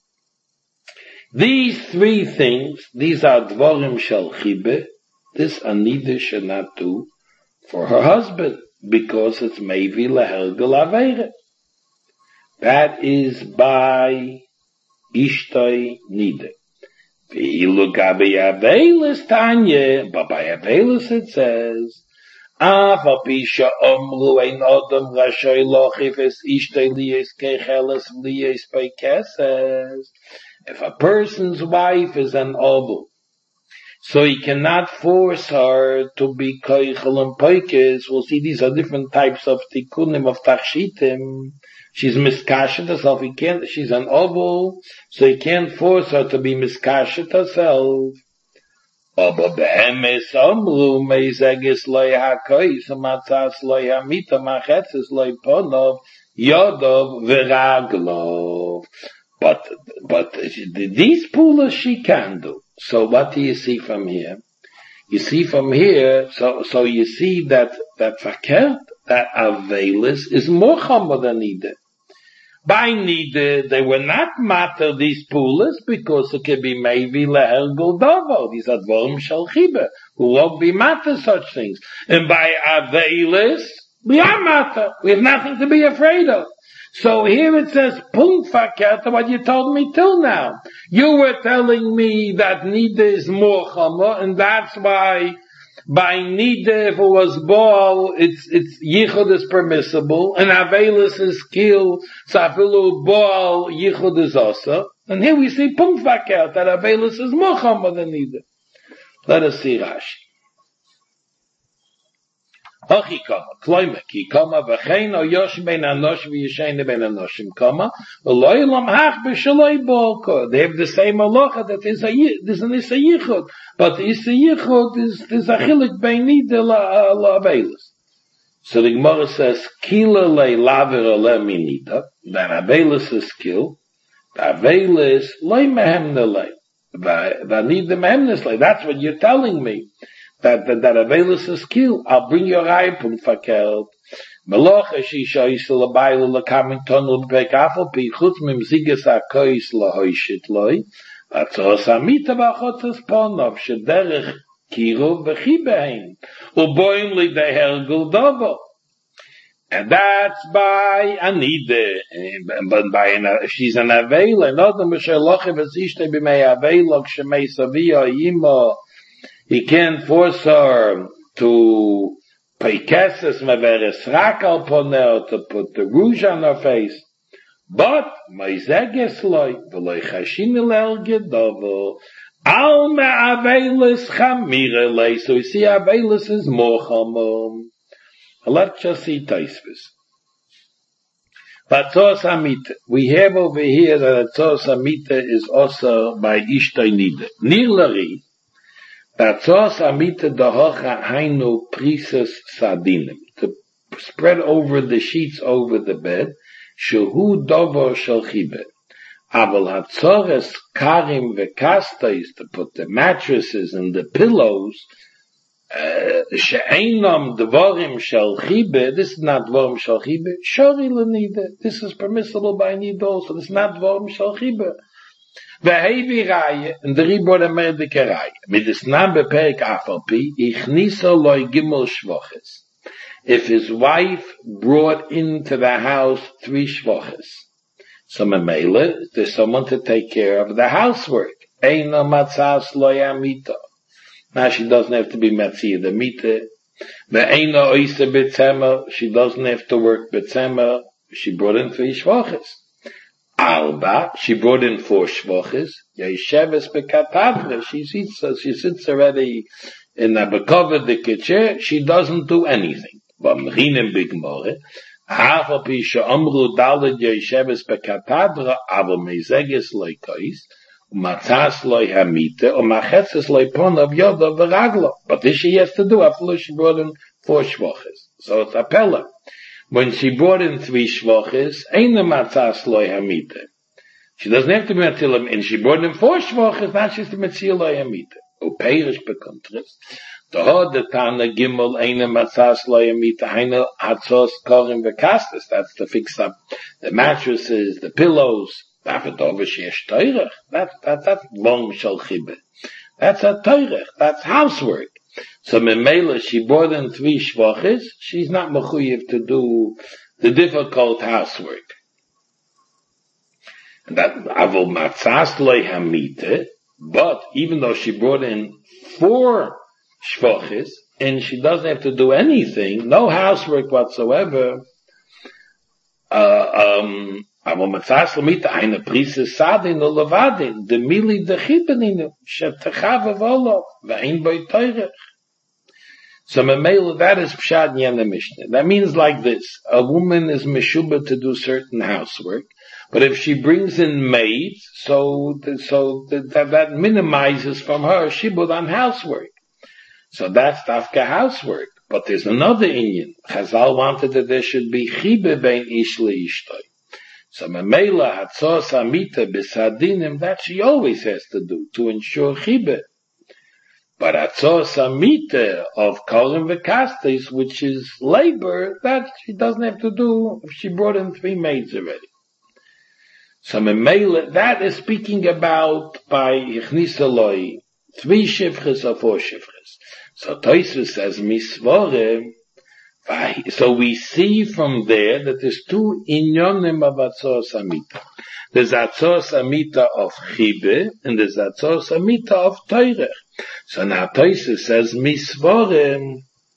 These three things, these are dvorim shel chibe, this anida should not do for her husband, because it's mayvi lehelgel aveire. That is by Ishtoi nide. Ve'ilu gabi avelis tanya, but by avelis it says, Af apisha omru ein odom rashoy lochif es ishtoi liyes kecheles liyes peikeses. If a person's wife is an obel, so he cannot force her to be koichel and peikes. We'll see these are different types of tikkunim, of tachshitim. She's miskashet herself. She's an obel, so he can't force her to be miskashet herself. Aber behemes omru meizegis loy hakois, matzas loy hamita machetzes loy ponov, yodov v'raglov. But these pulas she can do. So what do you see from here? You see from here, so you see that fakert, that avelis is more chama than nida. By nida, they were not matter these pulas because it could be maybe lehelgul davo. These are dvorim shel chiba, who won't be matter such things. And by avelis, we are matter. We have nothing to be afraid of. So here it says, punkt fakert, what you told me till now. You were telling me that nida is more chama, and that's why by nida, if it was ball, it's yichud is permissible, and avelis is kill, so afilu ball, yichud is also. And here we see punkt fakert, that avelis is more chama than nida. Let us see Rashi. Hachi kama, kloime, ki kama v'chein o yosh ben anosh v'yishein ben anoshim kama, v'loi lam hach b'shaloi bolko. They have the same halacha that there's an isa yichud, but the isa yichud is a chilik bein nida la avelis. So the Gemara says, kila le laver ole minida, that avelis is kill, the avelis loy mehemne le, v'nida mehemnes le. That's what you're telling me. That avelis is kill. I'll bring your eye from fakelt. Meloch eshisha yisel abayla lekamin tonul bekafel pi chutz mimziges akois lahoishit loy. Atzos amita bachotas ponov shederech kiru v'chibein. Uboim li dehergul dovo. And that's by anide. But by she's an avela. Another mishelochiv esishte b'mei avela k'shemei savia yimo. He can't force her to pay kesses meveres rakal ponel, to put the rouge on her face. But meizeges loy v'loy chashin el gedovo al me'avelis chamire lei. So you see, avelis is more chamom. Let's just see Taisvis. Batzos Hamita. We have over here that Batzos Hamita is also by Ishtoi nida. Nirlari. Batzos Hamita dahocha hainu prisus sardinim. To spread over the sheets over the bed. Shehu dovo shel chibe. Aval hatzores karim vekastais, to put the mattresses and the pillows. She'einam dvorim shel chibe. This is not dvorim shel chibe. Shori lenida. This is permissible by nida also. This is not dvorim shel chibe. Ve'hevi raya, and the ribor amerdike raya. Midis nam beperek afalpi, ichnisa loy gimel shvoches. If his wife brought into the house 3 shvoches, so memele, there's someone to take care of the housework. Eina matzas loy amita. Now she doesn't have to be metzia the mita. Ve'eina oisa betzema, she doesn't have to work betzema. She brought in 3 shvoches. Alba, she brought in 4 shvoches. Yesheves bekatadra, she sits already in a bekovedike chair. She doesn't do anything. But mchinim bigmore, half of pisha amru daled yesheves bekatadra, aber mezeges loikais, matzas loy hamite, machetzes loy pon of yoda veraglo. But this she has to do after she brought in 4 shvoches. So it's a pella. When she brought in 3 shvoches, eine matzas loy hamite. She doesn't have to be Matzilah, and she brought in 4 shvoches, now she's the Matzilah loy hamite. Uperish bekontris. The hod the Tana Gimel eine matzas loy hamite, eine hatzos korim vekastes. That's to fix up the mattresses, the pillows. That's long shal chibe. That's a teurech. That's housework. So Memela, she brought in 3 shvoches, she's not mechuyev to do the difficult housework. And that avol matzas loy hamite, but even though she brought in 4 shvoches, and she doesn't have to do anything, no housework whatsoever, avol matzas lamite, eine prise sadin o levadin, de mili de chibeninu, shetachave volo, ve'in boi teurech. So Memela, that is Pshad Yena Mishnah. That means like this. A woman is Meshubah to do certain housework, but if she brings in maids, so that minimizes from her Shibud on housework. So that's Tafka housework. But there's another Inyan. Chazal wanted that there should be Chibe bein ish leishtoi. So Memela, Hatzos Amita B'Sadinim, that she always has to do, to ensure Chibe. But Atzos Amita of Kolim Vekastes, which is labor, that she doesn't have to do if she brought in 3 maids already. So Memela, that is speaking about by Yichnisaloi, 3 shivches or 4 shivches. So Tosfos says, Misvore, so we see from there that there's 2 inyonim of Atzos Amita. There's Atzos Amita of Chibe, and there's Atzos Amita of Teurech. So now Tosfos says, Misvorem.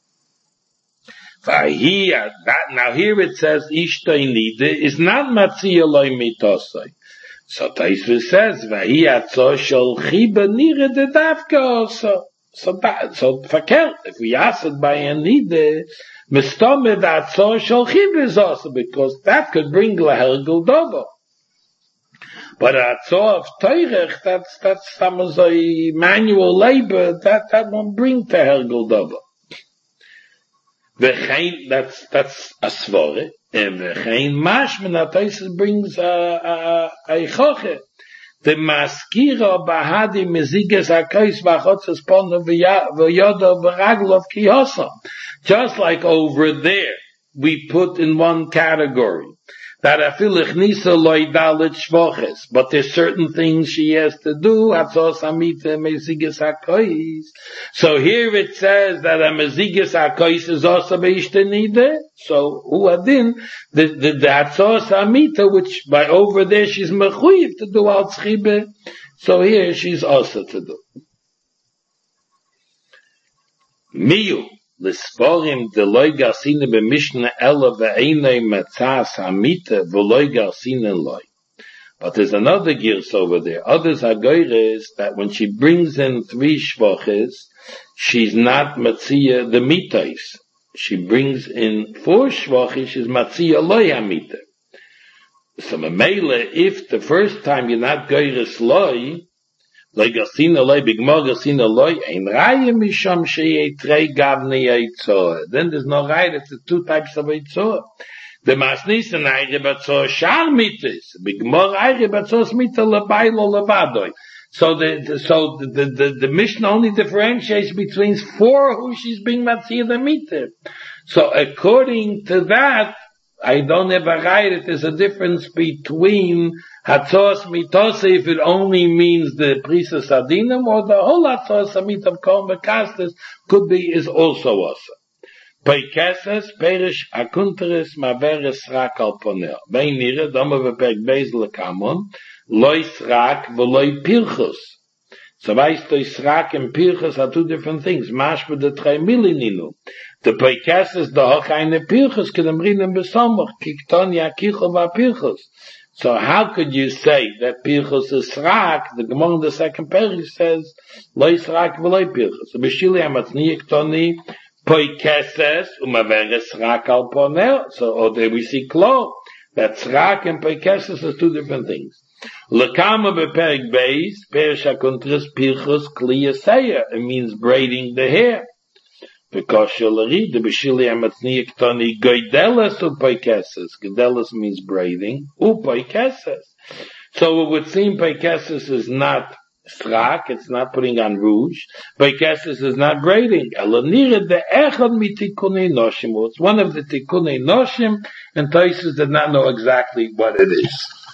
Now here it says, Ishtoi Nide is not Matzia Loi Mitosoi. So Tosfos says, Vahi Atzos Shol Chibe Nire de Davka also. So fakert, if we ask it by a Nide, Mistomed Atzos Shol Chibe is also, because that could bring Lahergul Dobo. But Atzor of Teurech, that's some of the manual labor, that won't bring to Hergul Dover. V'chein, that's a svore, and v'chein mashman, Tosfos brings a choche. The maskira bahadi meziges hakos v'achotzes pono v'yodo v'raglo v'kiyosa. Just like over there, we put in one category that afilich nisa loy dalet shvoches, but there's certain things she has to do. Hatzos amita meziges hakois. So here it says that a meziges hakois is also beishtenide. So uadin the hatzos amita, which by over there she's mechuyev to do al tzchibe. So here she's also to do. Miyu. L'sforim de loy garsine b'mishna ela ve'einay matzas hamita v'loy garsine loy. But there's another gears over there. Others are goyres that when she brings in 3 shvoches, she's not matzia the mitais. She brings in 4 shvoches, she's matzia loy hamita. So Memela, if the first time you're not goyres loy, then there's no right if the 2 types of Eitzor. The Masnisen Eire Batzor Shar Mitis, Bigmor Eire Batzor Smita Lebailo Levadoi. So the Mishnah only differentiates between 4 who she's being Matzir the Mita. So according to that, I don't have a right. There's a difference between Hatzos Mitose if it only means the Prisus Adinam, or the whole Hatzos Amit of Kol Mekastes could be, is also also. Peikeses, Perish, Akunteres, Maveres, Rak al Ponel. Beinire, Dome Vepek Bezel Kamon, Loi Srak, Voloi Pirchus. So weißt du, Srak and Pirchus are 2 different things. Mashbe de 3 Millininu. The Peikeses, the Hochaine Pirchus, Kedem Rinem Besomach, Kikton Yakicho Va Pirchus. So how could you say that Pirchus is Srak? The Gemara in the second page says, Loi Srak v'loi Pirchus. B'shili amatzniya ktoni poi keses umavere Srak al ponel. So, or there we see Klo, that Srak and poi keses is two different things. Lekama beperik beis, perish hakontris Pirchus kli yaseya. It means braiding the hair. Because Shalari, the Bashili Amatzniya Ktoni, Goideles Upaikeses. Goideles means braiding. Upaikeses. So it would seem Paikeses is not Srak, it's not putting on rouge. Paikeses is not braiding. Elanira de Echad mi Tikunei Noshim. It's one of the Tikunei Noshim, and Taisus did not know exactly what it is.